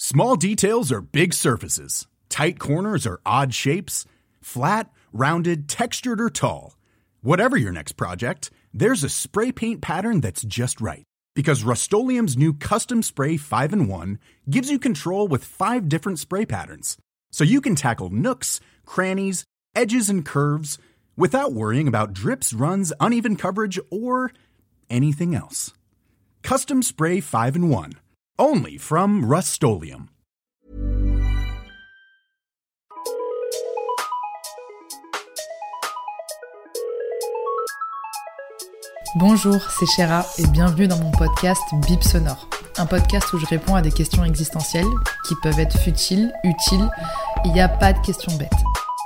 Small details are big surfaces. Tight corners are odd shapes. Flat, rounded, textured, or tall. Whatever your next project, there's a spray paint pattern that's just right. Because Rust-Oleum's new Custom Spray 5-in-1 gives you control with 5 different spray patterns. So you can tackle nooks, crannies, edges, and curves without worrying about drips, runs, uneven coverage, or anything else. Custom Spray 5-in-1. Only from Rust-Oleum. Bonjour, c'est Chéra et bienvenue dans mon podcast Bip Sonore. Un podcast où je réponds à des questions existentielles qui peuvent être futiles, utiles. Il n'y a pas de questions bêtes.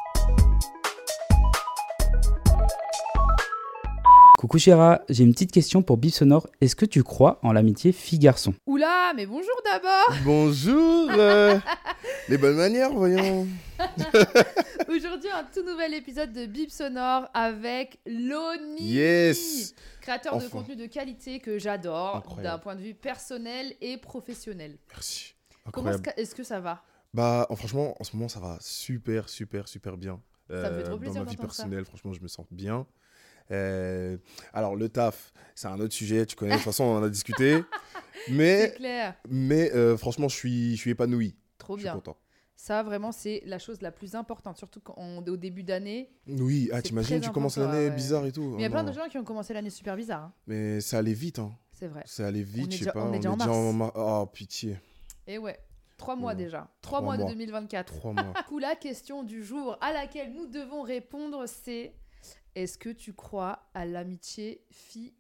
Coucou Chéra, j'ai une petite question pour Bip Sonore. Est-ce que tu crois en l'amitié fille-garçon ? Oula, mais bonjour d'abord. Bonjour les bonnes manières, voyons. Aujourd'hui, un tout nouvel épisode de Bip Sonore avec Loni. Yes. Créateur de contenu de qualité que j'adore, Incroyable. d'un point de vue personnel et professionnel. Merci. Comment Incroyable. est-ce que ça va ? Franchement, en ce moment, ça va super bien. Ça me fait trop plaisir dans ma vie d'entendre ça. personnelle, franchement, je me sens bien. Alors, le taf, c'est un autre sujet, tu connais, de toute façon, on en a discuté. C'est Mais clair. franchement, je suis épanoui. Trop Je suis bien. content. Ça, vraiment, c'est la chose la plus importante, surtout quand on est au début d'année. Oui, C'est t'imagines, très tu commences important, l'année ouais. bizarre et tout. Mais il y a Oh plein non. de gens qui ont commencé l'année super bizarre. Hein. Mais ça allait vite, hein. C'est vrai. Ça allait vite, est je sais déjà- pas. on est déjà en mars. Oh, pitié. Et ouais, 3 mois Ouais. déjà. 3 3 mois de mois. 2024. 3 mois. Du coup, la question du jour à laquelle nous devons répondre, c'est est-ce que tu crois à l'amitié fille-garçon ?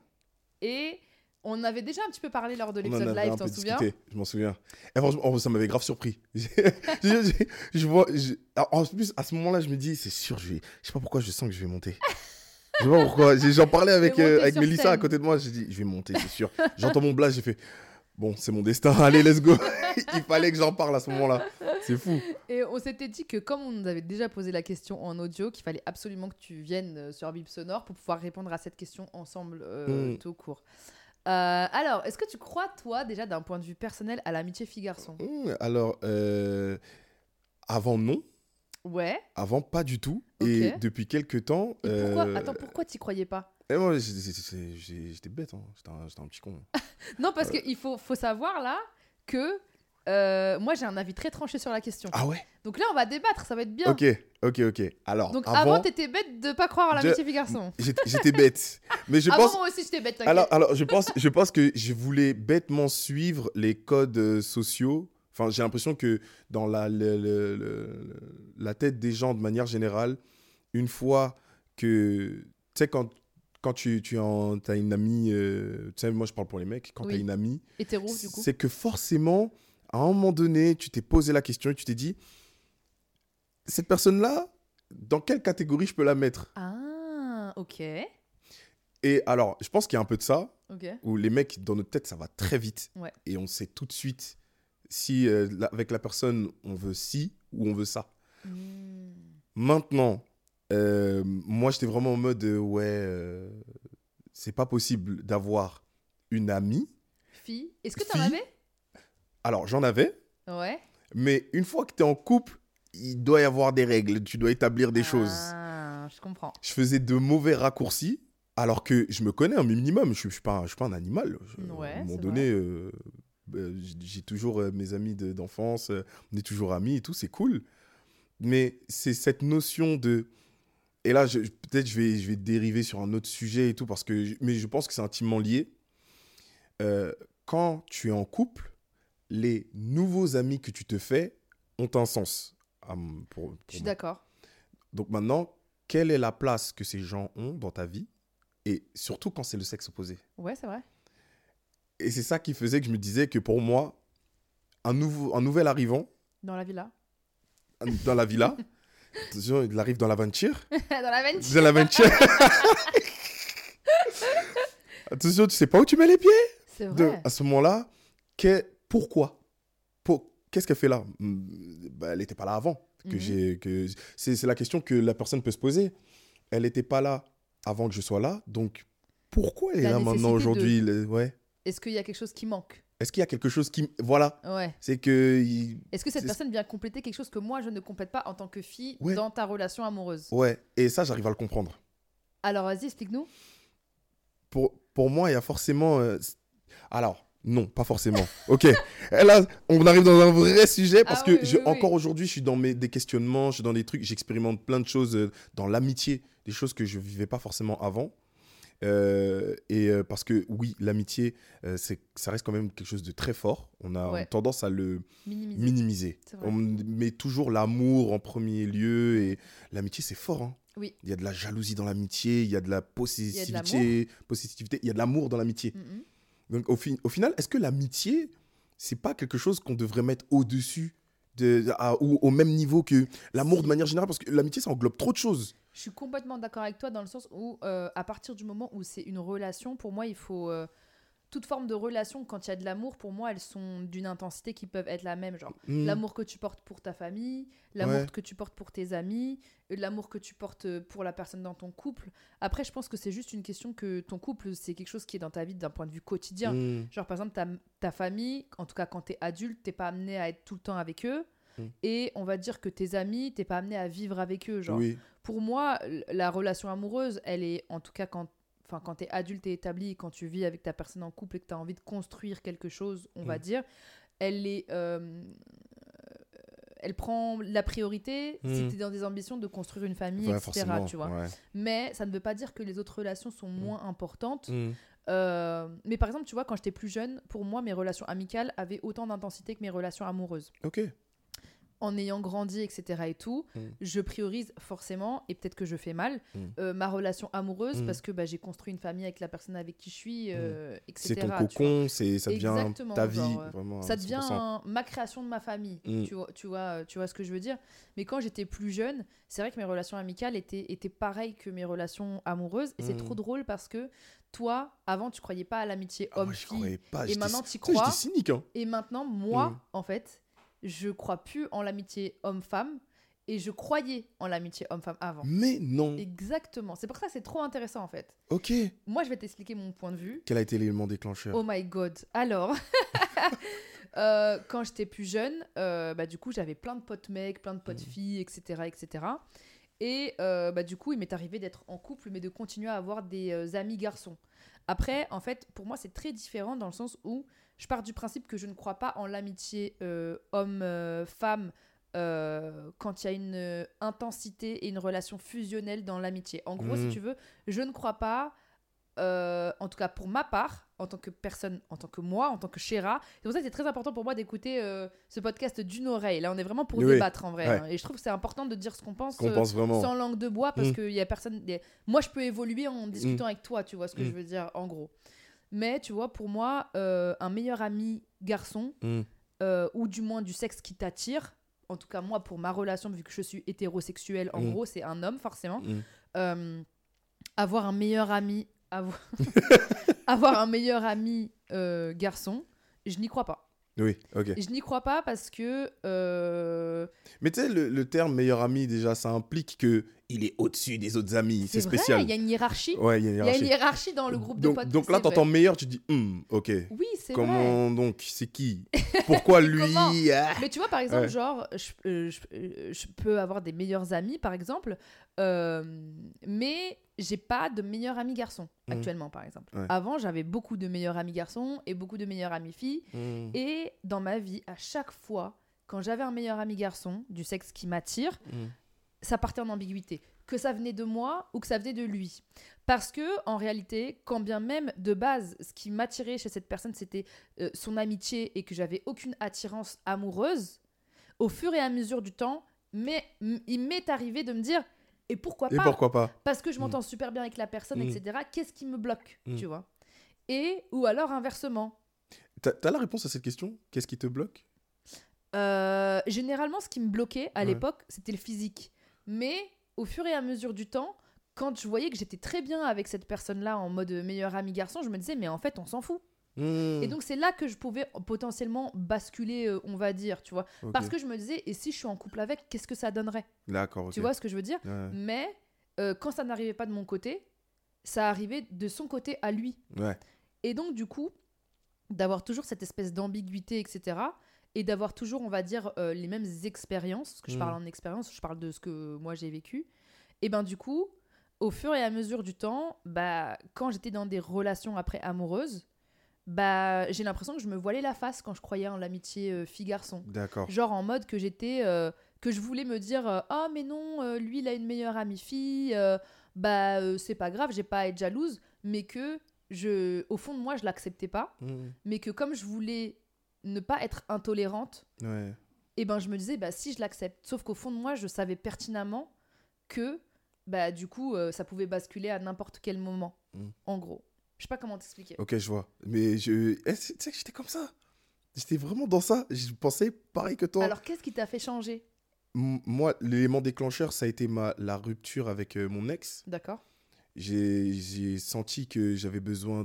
Et on avait déjà un petit peu parlé lors de On en l'épisode avait live, un t'en peu souviens ? discuté, je m'en souviens. Et franchement, ça m'avait grave surpris. En plus, à ce moment-là, je me dis, c'est sûr, je sais pas pourquoi je sens que je vais monter. Je sais pas pourquoi. J'en parlais avec Je vais monter sur Mélissa scène. à côté de moi. J'ai dit, je vais monter, c'est sûr. J'entends mon blast, j'ai fait, bon, c'est mon destin, allez, let's go. Il fallait que j'en parle à ce moment-là. C'est fou. Et on s'était dit que comme on nous avait déjà posé la question en audio, qu'il fallait absolument que tu viennes sur Bip Sonore pour pouvoir répondre à cette question ensemble tout court. Alors, est-ce que tu crois, toi, déjà d'un point de vue personnel, à l'amitié fille-garçon ? Alors, avant, non. Ouais. Avant, pas du tout. Ok. Et depuis quelques temps... Et pourquoi Attends, pourquoi t'y croyais pas ? Et moi, j'étais bête, hein. J'étais un petit con. Non, parce qu'il faut savoir là que moi j'ai un avis très tranché sur la question. Ah ouais? Donc là, on va débattre, ça va être bien. Ok. Alors, Donc avant, t'étais bête de pas croire à l'amitié fille-garçon. J'étais bête. Mais je Avant, pense... moi aussi, j'étais bête, t'inquiète. Alors je pense que je voulais bêtement suivre les codes sociaux. Enfin, j'ai l'impression que dans la tête des gens, de manière générale, une fois que... Tu sais, quand tu as une amie... tu sais, moi, je parle pour les mecs. Quand Oui. tu as une amie, Hétéro, du coup. c'est que forcément, à un moment donné, tu t'es posé la question et tu t'es dit, cette personne-là, dans quelle catégorie je peux la mettre? Ah, ok. Et alors, je pense qu'il y a un peu de ça, Ok. où les mecs, dans notre tête, ça va très vite. Ouais. Et on sait tout de suite si, avec la personne, on veut ci ou on veut ça. Hmm. Maintenant, moi, j'étais vraiment en mode, c'est pas possible d'avoir une amie. Fille. Est-ce que t'en Fille. avais ? Alors, j'en avais, Ouais. mais une fois que tu es en couple, il doit y avoir des règles, tu dois établir des choses. Ah, je comprends. Je faisais de mauvais raccourcis, alors que je me connais un minimum. Je suis pas un animal. Ouais, à un moment c'est donné, j'ai toujours mes amis d'enfance, on est toujours amis et tout, c'est cool. Mais c'est cette notion de... Et là, peut-être je vais dériver sur un autre sujet et tout, mais je pense que c'est intimement lié. Quand tu es en couple, les nouveaux amis que tu te fais ont un sens. Pour Je suis moi. d'accord. Donc maintenant, quelle est la place que ces gens ont dans ta vie? Et surtout quand c'est le sexe opposé. Ouais, c'est vrai. Et c'est ça qui faisait que je me disais que pour moi, un nouvel arrivant Dans la villa. dans la villa, attention, il arrive dans l'aventure. Dans la vente. Dans l'aventure. Attention, tu sais pas où tu mets les pieds. C'est vrai. À ce moment-là, pourquoi? Qu'est-ce qu'elle fait là? Elle n'était pas là avant. C'est la question que la personne peut se poser. Elle n'était pas là avant que je sois là, donc pourquoi elle est La là maintenant nécessité aujourd'hui? Ouais. Est-ce qu'il y a quelque chose qui manque ? Est-ce qu'il y a quelque chose qui... Voilà. Ouais. C'est que... Est-ce que cette personne vient compléter quelque chose que moi, je ne complète pas en tant que fille Ouais. dans ta relation amoureuse? Ouais, et ça, j'arrive à le comprendre. Alors, vas-y, explique-nous. Pour moi, il y a forcément... Alors, non, pas forcément. Ok. Et là, on arrive dans un vrai sujet parce que encore aujourd'hui, je suis dans des questionnements, je suis dans des trucs, j'expérimente plein de choses dans l'amitié, des choses que je vivais pas forcément avant. Parce que oui, l'amitié, ça reste quand même quelque chose de très fort. On a tendance à le minimiser. On met toujours l'amour en premier lieu et l'amitié, c'est fort. Hein. Oui. Il y a de la jalousie dans l'amitié, il y a de la possessivité, il y a de l'amour dans l'amitié. Mm-hmm. Donc au final, est-ce que l'amitié, c'est pas quelque chose qu'on devrait mettre au-dessus ou au même niveau que l'amour de manière générale? Parce que l'amitié, ça englobe trop de choses. Je suis complètement d'accord avec toi dans le sens où à partir du moment où c'est une relation, pour moi, il faut... toute forme de relation, quand il y a de l'amour, pour moi, elles sont d'une intensité qui peuvent être la même. Genre, l'amour que tu portes pour ta famille, l'amour que tu portes pour tes amis, l'amour que tu portes pour la personne dans ton couple. Après, je pense que c'est juste une question que ton couple, c'est quelque chose qui est dans ta vie d'un point de vue quotidien. Genre, par exemple, ta famille, en tout cas quand t'es adulte, t'es pas amené à être tout le temps avec eux. Et on va dire que tes amis, t'es pas amené à vivre avec eux. Genre. Pour moi, la relation amoureuse, elle est, en tout cas quand tu es adulte et établi, quand tu vis avec ta personne en couple et que tu as envie de construire quelque chose, on va dire, elle prend la priorité si tu es dans des ambitions de construire une famille, etc. Tu vois. Mais ça ne veut pas dire que les autres relations sont moins importantes. Mais par exemple, tu vois, quand j'étais plus jeune, pour moi, mes relations amicales avaient autant d'intensité que mes relations amoureuses. Ok. En ayant grandi, etc. et tout, je priorise forcément, et peut-être que je fais mal, ma relation amoureuse parce que j'ai construit une famille avec la personne avec qui je suis, etc. C'est ton cocon, ça devient ta vie. Vraiment, ça devient ma création de ma famille. Tu vois ce que je veux dire? Mais quand j'étais plus jeune, c'est vrai que mes relations amicales étaient pareilles que mes relations amoureuses. Et c'est trop drôle parce que toi, avant, tu croyais pas à l'amitié homme-fille. Et maintenant, tu y crois. J'étais cynique. Hein. Et maintenant, moi, en fait... je crois plus en l'amitié homme-femme et je croyais en l'amitié homme-femme avant. Mais non. Exactement. C'est pour ça que c'est trop intéressant en fait. Ok. Moi, je vais t'expliquer mon point de vue. Quel a été l'élément déclencheur? Oh my God. Alors, quand j'étais plus jeune, du coup, j'avais plein de potes mecs, plein de potes filles, etc., etc. Et du coup, il m'est arrivé d'être en couple, mais de continuer à avoir des amis garçons. Après, en fait, pour moi, c'est très différent dans le sens où je pars du principe que je ne crois pas en l'amitié homme-femme quand il y a une intensité et une relation fusionnelle dans l'amitié. En gros, si tu veux, je ne crois pas, en tout cas pour ma part, en tant que personne, en tant que moi, en tant que Chéra. C'est pour ça que c'est très important pour moi d'écouter ce podcast d'une oreille. Là, on est vraiment pour débattre en vrai. Hein. Et je trouve que c'est important de dire ce qu'on pense, sans langue de bois parce qu'il y a personne... Moi, je peux évoluer en discutant avec toi, tu vois ce que je veux dire, en gros. Mais tu vois, pour moi, un meilleur ami garçon, ou du moins du sexe qui t'attire, en tout cas moi, pour ma relation, vu que je suis hétérosexuelle, en gros, c'est un homme forcément, avoir un meilleur ami, avoir un meilleur ami garçon, je n'y crois pas. Oui, ok. Je n'y crois pas parce que... Mais tu sais, le terme meilleur ami, déjà, ça implique qu'il est au-dessus des autres amis. C'est spécial. Il y a une hiérarchie. Ouais, il y a une hiérarchie dans le groupe de potes. Donc là, t'entends meilleur, tu dis, ok. Oui, c'est Comment donc? C'est qui? Pourquoi lui? Mais tu vois, par exemple, genre, je peux avoir des meilleurs amis, par exemple, mais j'ai pas de meilleur ami garçon actuellement, par exemple. Avant, j'avais beaucoup de meilleurs amis garçons et beaucoup de meilleurs amis filles. Et dans ma vie, à chaque fois, quand j'avais un meilleur ami garçon du sexe qui m'attire, ça partait en ambiguïté. Que ça venait de moi ou que ça venait de lui. Parce que, en réalité, quand bien même, de base, ce qui m'attirait chez cette personne, c'était son amitié et que j'avais aucune attirance amoureuse, au fur et à mesure du temps, il m'est arrivé de me dire... Et pourquoi pas? Parce que je m'entends super bien avec la personne, etc. Qu'est-ce qui me bloque, tu vois? Ou alors inversement. T'as la réponse à cette question? Qu'est-ce qui te bloque? Généralement, ce qui me bloquait à l'époque, c'était le physique. Mais au fur et à mesure du temps, quand je voyais que j'étais très bien avec cette personne-là en mode meilleur ami garçon, je me disais, mais en fait, on s'en fout. Et donc, c'est là que je pouvais potentiellement basculer, on va dire, tu vois. Parce que je me disais, et si je suis en couple avec, qu'est-ce que ça donnerait? D'accord, Tu vois ce que je veux dire? Mais quand ça n'arrivait pas de mon côté, ça arrivait de son côté à lui. Et donc, du coup, d'avoir toujours cette espèce d'ambiguïté, etc. Et d'avoir toujours, on va dire, les mêmes expériences. Parce que je parle en expérience, je parle de ce que moi j'ai vécu. Et ben du coup, au fur et à mesure du temps, bah, quand j'étais dans des relations après amoureuses, bah, j'ai l'impression que je me voilais la face quand je croyais en l'amitié fille-garçon. D'accord. Genre en mode que j'étais... que je voulais me dire ah mais non lui il a une meilleure amie fille c'est pas grave j'ai pas à être jalouse mais que au fond de moi je l'acceptais pas mais que comme je voulais ne pas être intolérante Ouais. et ben je me disais bah si je l'accepte sauf qu'au fond de moi je savais pertinemment que bah du coup ça pouvait basculer à n'importe quel moment en gros je sais pas comment t'expliquer. Ok, je vois. Mais tu sais que j'étais comme ça. J'étais vraiment dans ça. Je pensais pareil que toi. Alors qu'est-ce qui t'a fait changer? Moi, l'élément déclencheur, ça a été la rupture avec mon ex. D'accord. J'ai senti que j'avais besoin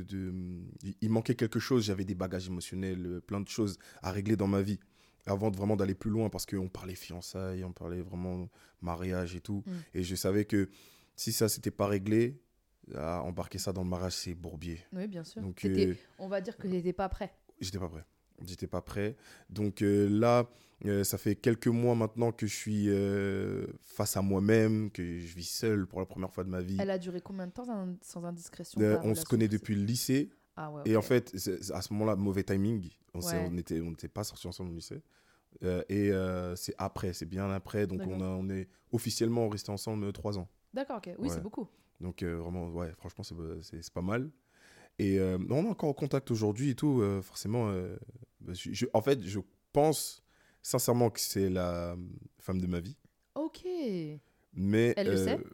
il manquait quelque chose. J'avais des bagages émotionnels, plein de choses à régler dans ma vie avant vraiment d'aller plus loin parce qu'on parlait fiançailles, on parlait vraiment mariage et tout. Et je savais que si ça, c'était pas réglé, embarquer ça dans le mariage, c'est bourbier. Oui, bien sûr. Donc, on va dire que t'étais pas prêt. J'étais pas prêt. J'étais pas prêt. Donc là, ça fait quelques mois maintenant que je suis face à moi-même, que je vis seul pour la première fois de ma vie. Elle a duré combien de temps sans indiscression On se connaît depuis le lycée. Ah ouais, Et en fait, à ce moment-là, mauvais timing. On Ouais. n'était pas sortis ensemble au lycée. C'est après, c'est bien après. Donc D'accord. on est officiellement restés ensemble 3 ans. D'accord, ok. Oui, Ouais. c'est beaucoup. Donc vraiment, ouais, franchement, c'est pas mal. Et on est encore en contact aujourd'hui et tout. Forcément, en fait, je pense sincèrement que c'est la femme de ma vie. Ok. Mais Elle le sait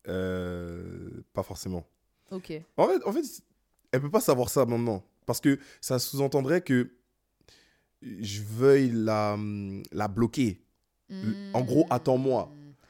pas forcément. Ok. En fait, elle peut pas savoir ça maintenant. Parce que ça sous-entendrait que je veuille la bloquer. En gros, attends-moi.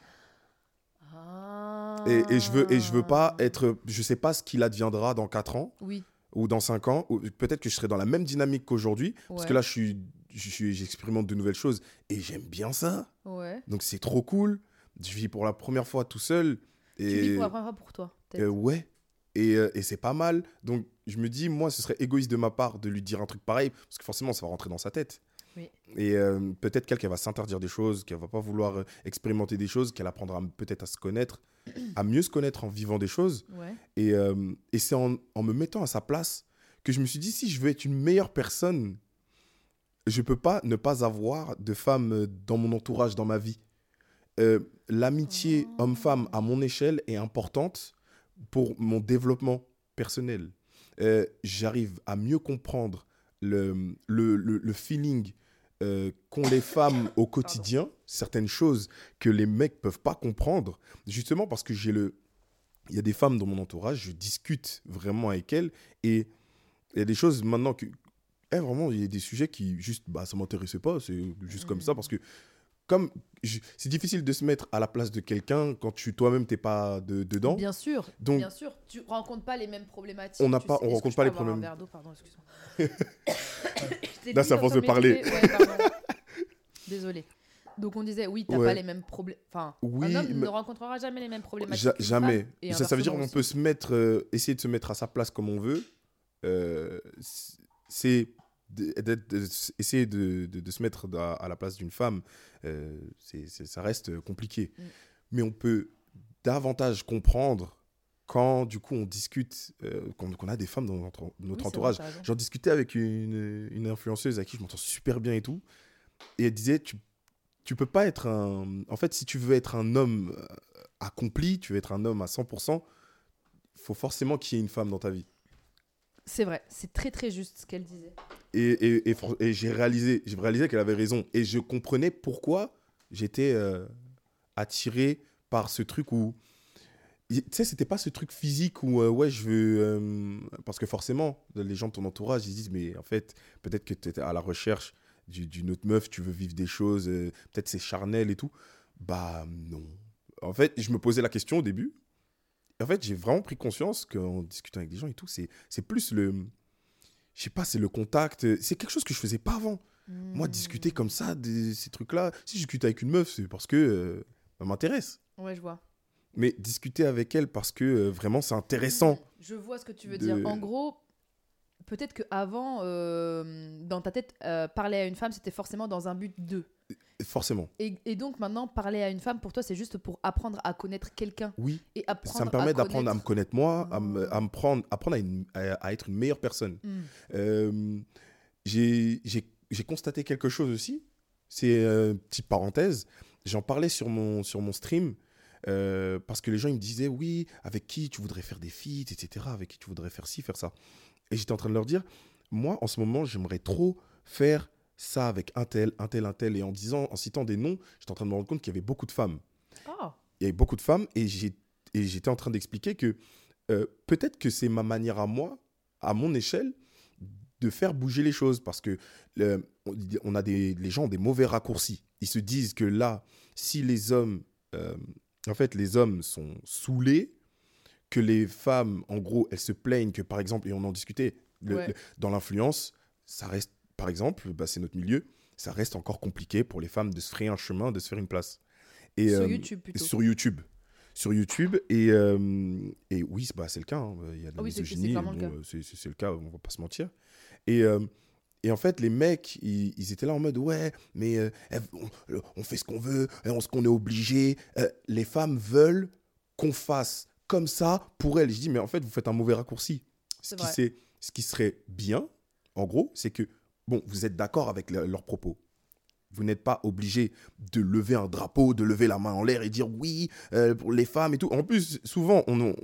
Ah. Et je veux pas être... Je sais pas ce qu'il adviendra dans 4 ans. Oui. Ou dans 5 ans. Ou peut-être que je serai dans la même dynamique qu'aujourd'hui. Parce Ouais. que là, j'expérimente de nouvelles choses. Et j'aime bien ça. Ouais. Donc, c'est trop cool. Je vis pour la première fois tout seul. Et... Tu vis pour la première fois pour toi, peut-être. Ouais. Et c'est pas mal. Donc, je me dis, moi, ce serait égoïste de ma part de lui dire un truc pareil, parce que forcément, ça va rentrer dans sa tête. Oui. Et peut-être qu'elle va s'interdire des choses, qu'elle va pas vouloir expérimenter des choses, qu'elle apprendra peut-être à se connaître, à mieux se connaître en vivant des choses. Ouais. Et c'est en me mettant à sa place que je me suis dit, si je veux être une meilleure personne, je peux pas ne pas avoir de femmes dans mon entourage, dans ma vie. L'amitié homme-femme à mon échelle est importante pour mon développement personnel. J'arrive à mieux comprendre le feeling qu'ont les femmes au quotidien, certaines choses que les mecs peuvent pas comprendre, justement parce que il y a des femmes dans mon entourage, je discute vraiment avec elles, et il y a des choses maintenant que vraiment, il y a des sujets qui juste, ça m'intéressait pas, c'est juste comme ça, parce que c'est difficile de se mettre à la place de quelqu'un quand toi-même t'es pas dedans. Bien sûr. Donc, bien sûr. Tu rencontres pas les mêmes problématiques. On rencontre pas les problèmes. Un verre d'eau, pardon, excuse-moi. Là, c'est à force de parler. Ouais, pardon. Désolée. Donc on disait, oui, t'as Ouais. pas les mêmes problèmes. Enfin, Oui, un homme mais- ne rencontrera jamais les mêmes problématiques. qu'une Jamais. femme, et Ça veut dire inversement qu'on peut aussi. se mettre, essayer de se mettre à sa place comme on veut. C'est essayer de se mettre à la place d'une femme. Ça reste compliqué. Mais on peut davantage comprendre quand, du coup, on discute, qu'on a des femmes dans notre Oui, c'est vrai, entourage. t'as raison. J'en discutais avec une influenceuse à qui je m'entends super bien et tout. Et elle disait, tu peux pas être un... En fait, si tu veux être un homme accompli, tu veux être un homme à 100%, il faut forcément qu'il y ait une femme dans ta vie. C'est vrai, c'est très très juste ce qu'elle disait. Et j'ai réalisé qu'elle avait raison. Et je comprenais pourquoi j'étais attiré par ce truc où... Tu sais, c'était pas ce truc physique où, ouais, je veux... parce que forcément, les gens de ton entourage, ils disent, mais en fait, peut-être que tu es à la recherche d'une autre meuf, tu veux vivre des choses, peut-être c'est charnel et tout. Bah non. En fait, je me posais la question au début. En fait, j'ai vraiment pris conscience qu'en discutant avec des gens et tout, c'est plus je sais pas, c'est le contact. C'est quelque chose que je faisais pas avant. Moi, discuter comme ça, ces trucs-là, si je discute avec une meuf, c'est parce que ça m'intéresse. Ouais, je vois. Mais discuter avec elle parce que vraiment, c'est intéressant. Je vois ce que tu veux de- dire. En gros, peut-être qu'avant, dans ta tête, parler à une femme, c'était forcément dans un but de. Forcément. Et donc maintenant, parler à une femme, pour toi, c'est juste pour apprendre à connaître quelqu'un. Oui. Et apprendre Ça me permet à d'apprendre à me connaître moi, Oh. apprendre à être une meilleure personne. Mm. J'ai constaté quelque chose aussi. C'est une petite parenthèse. J'en parlais sur mon stream parce que les gens ils me disaient oui, avec qui tu voudrais faire des feats, etc. Avec qui tu voudrais faire ci, faire ça. Et j'étais en train de leur dire, moi en ce moment, j'aimerais trop faire ça avec un tel, un tel, un tel. Et en citant des noms, j'étais en train de me rendre compte qu'il y avait beaucoup de femmes. Oh. Il y avait beaucoup de femmes et j'étais en train d'expliquer que peut-être que c'est ma manière à moi, à mon échelle, de faire bouger les choses parce que les gens ont des mauvais raccourcis. Ils se disent que là, si les hommes, en fait, les hommes sont saoulés, que les femmes, en gros, elles se plaignent que, par exemple, et on en discutait, dans l'influence, ça reste, par exemple, c'est notre milieu, ça reste encore compliqué pour les femmes de se frayer un chemin, de se faire une place. Et, sur YouTube plutôt. Sur YouTube, et oui, c'est le cas. Hein. Il y a de la misogynie, c'est le cas, on va pas se mentir. Et en fait, les mecs, ils étaient là en mode, ouais, mais on fait ce qu'on veut, ce qu'on est obligé. Les femmes veulent qu'on fasse comme ça pour elles. Je dis, mais en fait, vous faites un mauvais raccourci. Ce qui serait bien, en gros, c'est que, bon, vous êtes d'accord avec leurs propos. Vous n'êtes pas obligé de lever un drapeau, de lever la main en l'air et dire oui, pour les femmes et tout. En plus, souvent,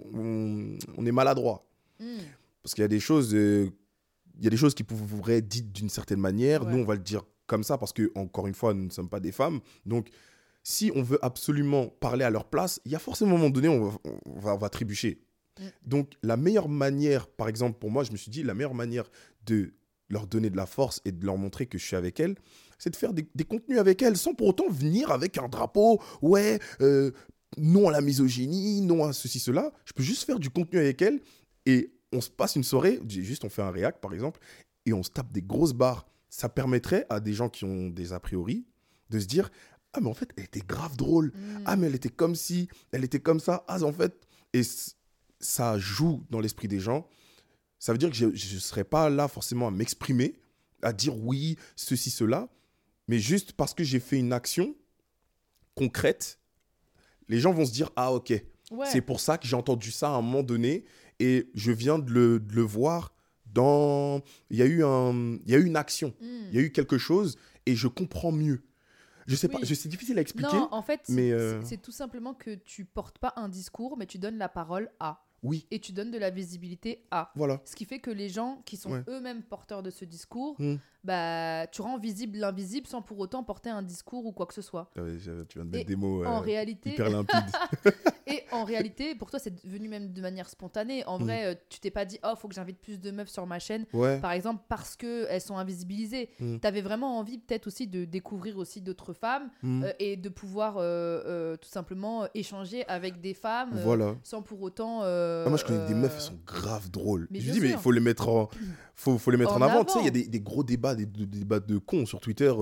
on est maladroit. Parce qu'il y a des choses... Il y a des choses qui pourraient être dites d'une certaine manière. Nous, on va le dire comme ça parce que, encore une fois, nous ne sommes pas des femmes. Donc, si on veut absolument parler à leur place, il y a forcément un moment donné, on va trébucher. Donc, la meilleure manière, par exemple, pour moi, je me suis dit, la meilleure manière de leur donner de la force et de leur montrer que je suis avec elles, c'est de faire des contenus avec elles sans pour autant venir avec un drapeau. Ouais, non à la misogynie, non à ceci, cela. Je peux juste faire du contenu avec elles et on se passe une soirée, juste on fait un réact par exemple, et on se tape des grosses barres. Ça permettrait à des gens qui ont des a priori de se dire « Ah mais en fait, elle était grave drôle. Ah mais elle était comme ci, elle était comme ça. Ah en fait... » Et ça joue dans l'esprit des gens. Ça veut dire que je ne serais pas là forcément à m'exprimer, à dire oui, ceci, cela, mais juste parce que j'ai fait une action concrète, les gens vont se dire « Ah ok, c'est pour ça que j'ai entendu ça à un moment donné. » Et je viens de le voir dans... Il y a eu une action, il y a eu quelque chose et je comprends mieux. Je sais pas, c'est difficile à expliquer. Non, en fait, mais c'est tout simplement que tu portes pas un discours, mais tu donnes la parole à. Oui. Et tu donnes de la visibilité à. Voilà. Ce qui fait que les gens qui sont eux-mêmes porteurs de ce discours, tu rends visible l'invisible sans pour autant porter un discours ou quoi que ce soit. Tu viens de mettre des mots en réalité, hyper limpides. Et en réalité, pour toi, c'est devenu même de manière spontanée. En vrai, tu t'es pas dit « Oh, faut que j'invite plus de meufs sur ma chaîne. » Par exemple, parce qu'elles sont invisibilisées. T'avais vraiment envie peut-être aussi de découvrir aussi d'autres femmes et de pouvoir tout simplement échanger avec des femmes sans pour autant... moi, je connais des meufs, elles sont grave drôles. Mais je me dis, mais il faut les mettre faut les mettre en avant. Tu sais, il y a des gros débats, des débats de cons sur Twitter.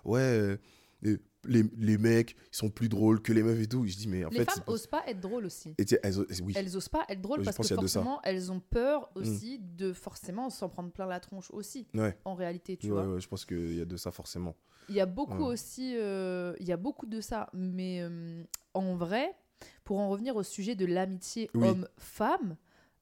Les mecs, ils sont plus drôles que les meufs et tout. Je dis, mais en fait... Les femmes osent pas être drôles aussi. Oui. Elles osent pas être drôles parce que forcément, elles ont peur aussi de forcément s'en prendre plein la tronche aussi. En réalité, tu vois. Je pense qu'il y a de ça forcément. Il y a beaucoup aussi... il y a beaucoup de ça. Mais en vrai, pour en revenir au sujet de l'amitié homme-femme...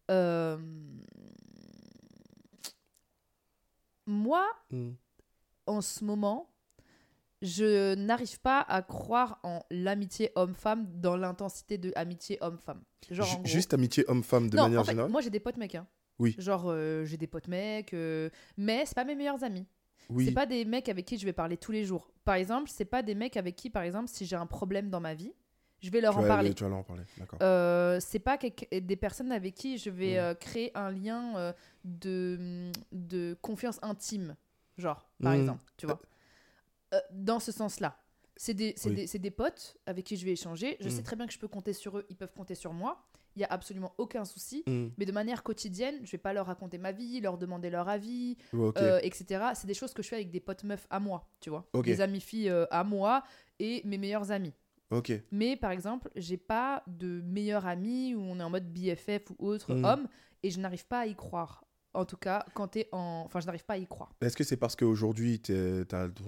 moi, en ce moment, je n'arrive pas à croire en l'amitié homme-femme dans l'intensité de amitié homme-femme. Genre, en gros... Juste amitié homme-femme de manière générale. Moi, j'ai des potes mecs. Hein. Oui. Genre, j'ai des potes mecs, mais c'est pas mes meilleurs amis. C'est pas des mecs avec qui je vais parler tous les jours. Par exemple, c'est pas des mecs avec qui, par exemple, si j'ai un problème dans ma vie, je vais leur en parler. Tu vas leur en parler, d'accord. C'est pas des personnes avec qui je vais créer un lien de confiance intime, genre, par exemple, tu vois. Dans ce sens-là. C'est des potes avec qui je vais échanger. Je sais très bien que je peux compter sur eux, ils peuvent compter sur moi. Il n'y a absolument aucun souci. Mais de manière quotidienne, je vais pas leur raconter ma vie, leur demander leur avis, etc. C'est des choses que je fais avec des potes meufs à moi, tu vois. Des amis filles à moi et mes meilleurs amis. Mais par exemple, j'ai pas de meilleur ami où on est en mode BFF ou autre homme et je n'arrive pas à y croire en tout cas, quand t'es en... Enfin, je n'arrive pas à y croire. Est-ce que c'est parce qu'aujourd'hui, t'as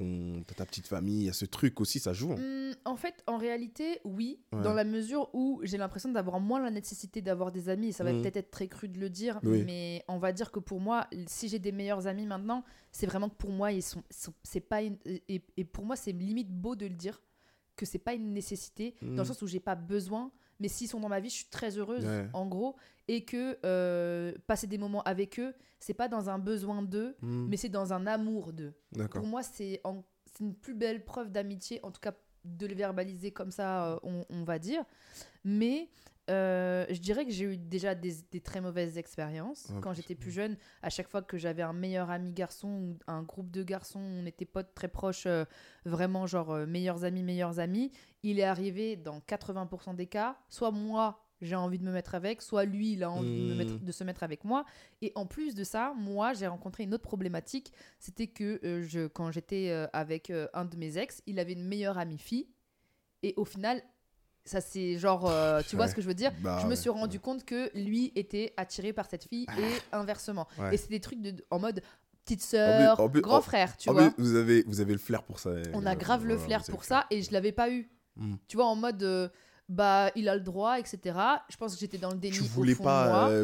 ta petite famille, il y a ce truc aussi, ça joue En fait, en réalité, oui, Ouais. dans la mesure où j'ai l'impression d'avoir moins la nécessité d'avoir des amis. Et ça va peut-être être très cru de le dire, Oui. mais on va dire que pour moi, si j'ai des meilleurs amis maintenant, c'est vraiment que pour moi, c'est pas et pour moi, c'est limite beau de le dire que c'est pas une nécessité, dans le sens où j'ai pas besoin, mais s'ils sont dans ma vie, je suis très heureuse, Ouais. en gros, et que passer des moments avec eux, c'est pas dans un besoin d'eux, mais c'est dans un amour d'eux. D'accord. Pour moi, c'est une plus belle preuve d'amitié, en tout cas de le verbaliser comme ça, on va dire. Mais je dirais que j'ai eu déjà des très mauvaises expériences. Quand j'étais plus jeune, à chaque fois que j'avais un meilleur ami garçon ou un groupe de garçons, on était potes très proches, vraiment genre meilleurs amis, il est arrivé dans 80% des cas, soit moi j'ai envie de me mettre avec, soit lui il a envie de se mettre avec moi. Et en plus de ça, moi j'ai rencontré une autre problématique, c'était que quand j'étais avec un de mes ex, il avait une meilleure amie fille, et au final ça c'est genre tu vois ce que je veux dire, je me suis rendu compte que lui était attiré par cette fille et inversement. Et c'est des trucs en mode petite sœur, grand frère, tu vois. Vous avez le flair pour ça. On a grave le flair pour ça, et je l'avais pas eu. Tu vois, en mode bah il a le droit, etc. Je pense que j'étais dans le déni au fond voulais pas de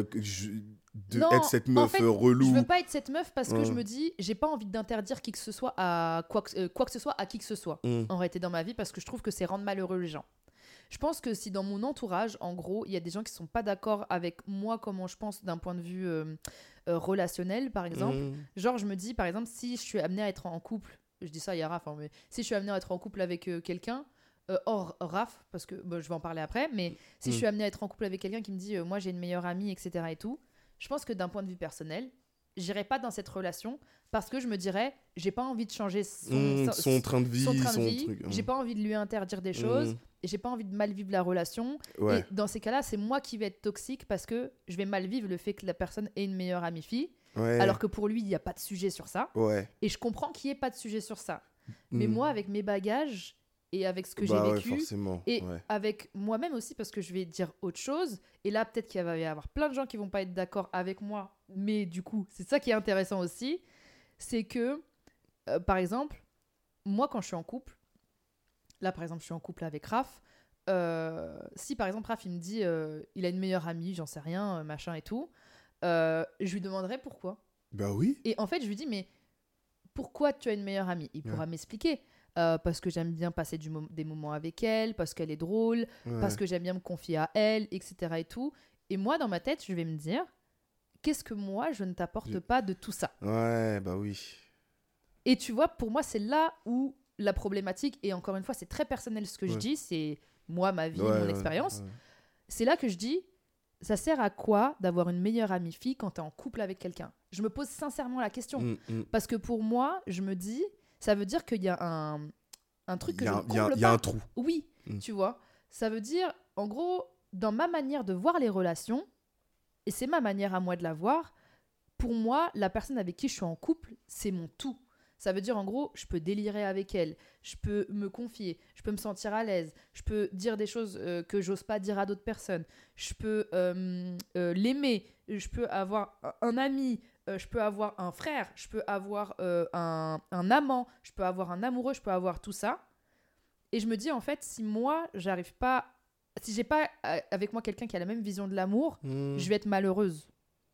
moi. être cette meuf en fait, relou. Je veux pas être cette meuf parce que je me dis, j'ai pas envie d'interdire qui que ce soit à quoi que ce soit à qui que ce soit en réalité dans ma vie, parce que je trouve que c'est rendre malheureux les gens. Je pense que si dans mon entourage, en gros, il y a des gens qui sont pas d'accord avec moi, comment je pense d'un point de vue relationnel, par exemple. Genre, je me dis, par exemple, si je suis amenée à être en couple, je dis ça à Yara, mais si je suis amenée à être en couple avec quelqu'un, hors Raph, parce que je vais en parler après, mais si je suis amenée à être en couple avec quelqu'un qui me dit, moi j'ai une meilleure amie, etc. et tout, je pense que d'un point de vue personnel, j'irai pas dans cette relation parce que je me dirais, j'ai pas envie de changer son train de vie, son truc. J'ai pas envie de lui interdire des choses. Et j'ai pas envie de mal vivre la relation. Ouais. Et dans ces cas-là, c'est moi qui vais être toxique parce que je vais mal vivre le fait que la personne ait une meilleure amie fille. Ouais. Alors que pour lui, il n'y a pas de sujet sur ça. Ouais. Et je comprends qu'il n'y ait pas de sujet sur ça. Mais moi, avec mes bagages et avec ce que j'ai vécu, et avec moi-même aussi, parce que je vais dire autre chose. Et là, peut-être qu'il va y avoir plein de gens qui vont pas être d'accord avec moi. Mais du coup, c'est ça qui est intéressant aussi. C'est que, par exemple, moi, quand je suis en couple, là, par exemple, je suis en couple avec Raph. Si, par exemple, Raph, il me dit il a une meilleure amie, j'en sais rien, machin et tout, je lui demanderai pourquoi. Bah oui. Et en fait, je lui dis, mais pourquoi tu as une meilleure amie ? Il pourra m'expliquer. Parce que j'aime bien passer des moments avec elle, parce qu'elle est drôle, parce que j'aime bien me confier à elle, etc. et tout. Et moi, dans ma tête, je vais me dire, qu'est-ce que moi, je ne t'apporte pas de tout ça ? Ouais, bah oui. Et tu vois, pour moi, c'est là où la problématique, et encore une fois, c'est très personnel ce que je dis, c'est moi, ma vie, mon expérience. C'est là que je dis, ça sert à quoi d'avoir une meilleure amie fille quand tu es en couple avec quelqu'un ? Je me pose sincèrement la question. Parce que pour moi, je me dis, ça veut dire qu'il y a un truc que je ne comble pas. Il y a un trou. Oui, tu vois. Ça veut dire, en gros, dans ma manière de voir les relations, et c'est ma manière à moi de la voir, pour moi, la personne avec qui je suis en couple, c'est mon tout. Ça veut dire, en gros, je peux délirer avec elle, je peux me confier, je peux me sentir à l'aise, je peux dire des choses que j'ose pas dire à d'autres personnes, je peux l'aimer, je peux avoir un ami, je peux avoir un frère, je peux avoir un amant, je peux avoir un amoureux, je peux avoir tout ça. Et je me dis, en fait, si moi, j'arrive pas... Si j'ai pas avec moi quelqu'un qui a la même vision de l'amour, je vais être malheureuse.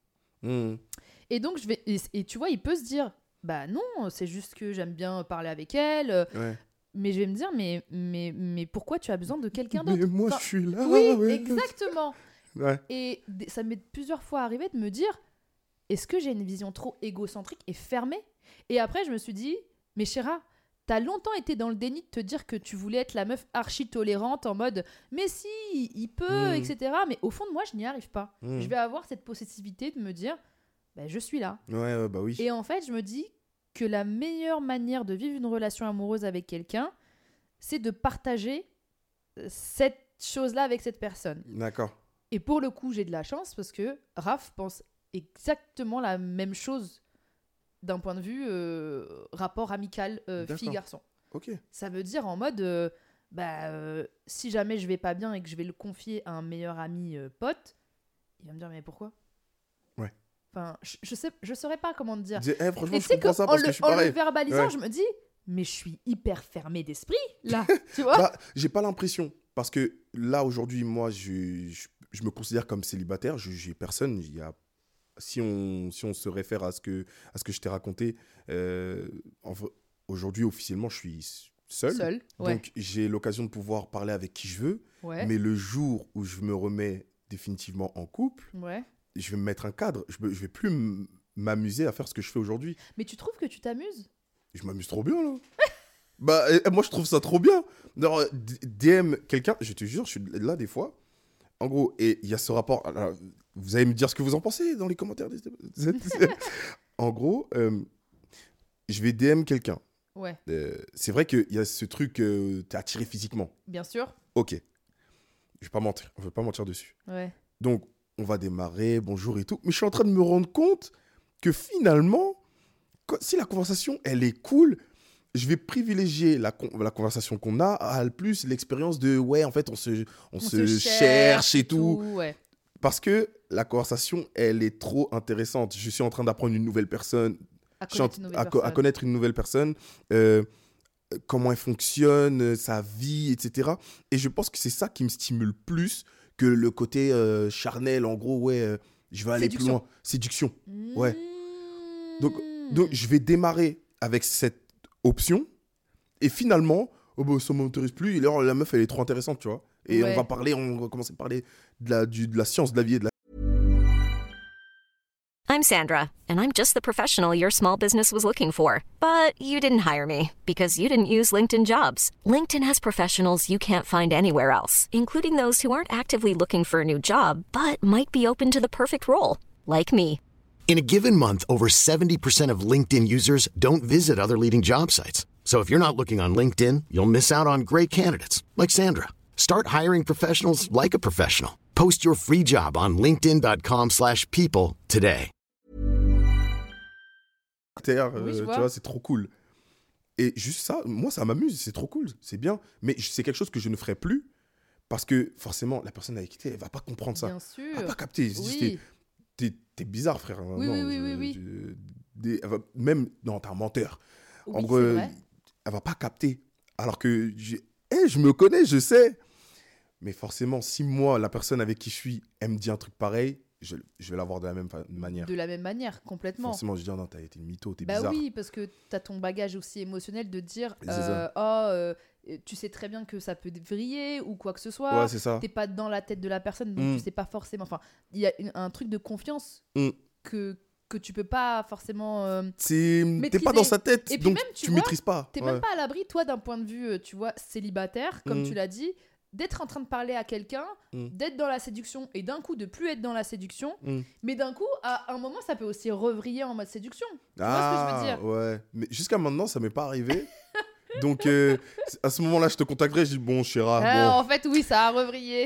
Et donc, je vais... Et tu vois, il peut se dire... Bah non, c'est juste que j'aime bien parler avec elle. Mais je vais me dire, mais pourquoi tu as besoin de quelqu'un d'autre ? Mais moi, je suis là. Oui, exactement. Et ça m'est plusieurs fois arrivé de me dire, est-ce que j'ai une vision trop égocentrique et fermée ? Et après, je me suis dit, mais Chéra, t'as longtemps été dans le déni de te dire que tu voulais être la meuf archi-tolérante en mode, mais si, il peut, etc. Mais au fond de moi, je n'y arrive pas. Je vais avoir cette possessivité de me dire... Ben, je suis là. Bah oui. Et en fait, je me dis que la meilleure manière de vivre une relation amoureuse avec quelqu'un, c'est de partager cette chose-là avec cette personne. D'accord. Et pour le coup, j'ai de la chance parce que Raph pense exactement la même chose d'un point de vue rapport amical fille-garçon. Ok. Ça veut dire en mode, si jamais je vais pas bien et que je vais le confier à un meilleur ami pote, il va me dire, mais pourquoi ? Enfin, je saurais pas comment te dire. Dire, franchement, Et je tu sais comprends ça parce que je suis en le pareil. verbalisant, Ouais. je me dis, mais je suis hyper fermée d'esprit, là, tu vois. Bah, j'ai pas l'impression. Parce que là, aujourd'hui, moi, je me considère comme célibataire. J'ai personne. Si on se réfère à ce que je t'ai raconté, aujourd'hui, officiellement, je suis seul. Ouais. Donc, j'ai l'occasion de pouvoir parler avec qui je veux. Ouais. Mais le jour où je me remets définitivement en couple, Ouais. je vais me mettre un cadre. Je vais plus m'amuser à faire ce que je fais aujourd'hui. Mais tu trouves que tu t'amuses? Je m'amuse trop bien, là. Bah, moi, je trouve ça trop bien. Alors, DM quelqu'un, je te jure, je suis là des fois. En gros, et il y a ce rapport. Alors, vous allez me dire ce que vous en pensez dans les commentaires. En gros, je vais DM quelqu'un. Ouais, C'est vrai qu'il y a ce truc, t'es attiré physiquement. bien sûr. Ok. Je vais pas mentir. On veut pas mentir dessus. Ouais. Donc, on va démarrer, bonjour et tout. Mais je suis en train de me rendre compte que finalement, si la conversation, elle est cool, je vais privilégier la conversation qu'on a à plus l'expérience de ouais, en fait, on se cherche et tout. Ouais. Parce que la conversation, elle est trop intéressante. Je suis en train d'apprendre une nouvelle personne, À connaître une nouvelle à personne. connaître une nouvelle personne, comment elle fonctionne, sa vie, etc. Et je pense que c'est ça qui me stimule plus que le côté charnel. En gros, ouais, je vais aller plus loin. Séduction. Ouais. Donc, je vais démarrer avec cette option et finalement, oh bah, ça ne m'intéresse plus. Et là, la meuf, elle est trop intéressante, tu vois. Et Ouais. on va commencer à parler de la science de la vie et de la... I'm Sandra, and I'm just the professional your small business was looking for. But you didn't hire me because you didn't use LinkedIn Jobs. LinkedIn has professionals you can't find anywhere else, including those who aren't actively looking for a new job, but might be open to the perfect role, like me. In a given month, over 70% of LinkedIn users don't visit other leading job sites. So if you're not looking on LinkedIn, you'll miss out on great candidates like Sandra. Start hiring professionals like a professional. Post your free job on linkedin.com/people today. Oui, je tu vois. vois, c'est trop cool. Et juste ça, moi, ça m'amuse, c'est trop cool, c'est bien. Mais c'est quelque chose que je ne ferai plus parce que forcément, la personne avec qui t'es, elle va pas comprendre ça. Bien sûr. Elle va pas capter. Oui. T'es bizarre, frère. Oui, oui. Elle va, même, non, t'es un menteur. Oui, En c'est gros, vrai. elle va pas capter. Alors que je me connais, je sais. Mais forcément, si moi, la personne avec qui je suis, elle me dit un truc pareil, je vais l'avoir de la même manière. De la même manière, complètement. Forcément, je dis, oh non, t'as été une mytho, t'es Bah bizarre. oui, parce que t'as ton bagage aussi émotionnel de dire C'est ça. tu sais très bien que ça peut vriller ou quoi que ce soit. Ouais, c'est ça. T'es pas dans la tête de la personne, donc tu sais pas forcément. Enfin, il y a un truc de confiance que tu peux pas forcément. T'es maîtriser. pas dans sa tête, Et puis donc même, tu tu vois, maîtrises pas. T'es Ouais. même pas à l'abri, toi, d'un point de vue, tu vois, célibataire, comme tu l'as dit, d'être en train de parler à quelqu'un, d'être dans la séduction et d'un coup de plus être dans la séduction. Mais d'un coup, à un moment, ça peut aussi revriller en mode séduction. Tu vois ce que je veux dire? Ouais. Mais jusqu'à maintenant, ça m'est pas arrivé. Donc, à ce moment-là, je te contacterai. Je dis, bon, Chéra, bon. En fait, oui, ça a revrillé.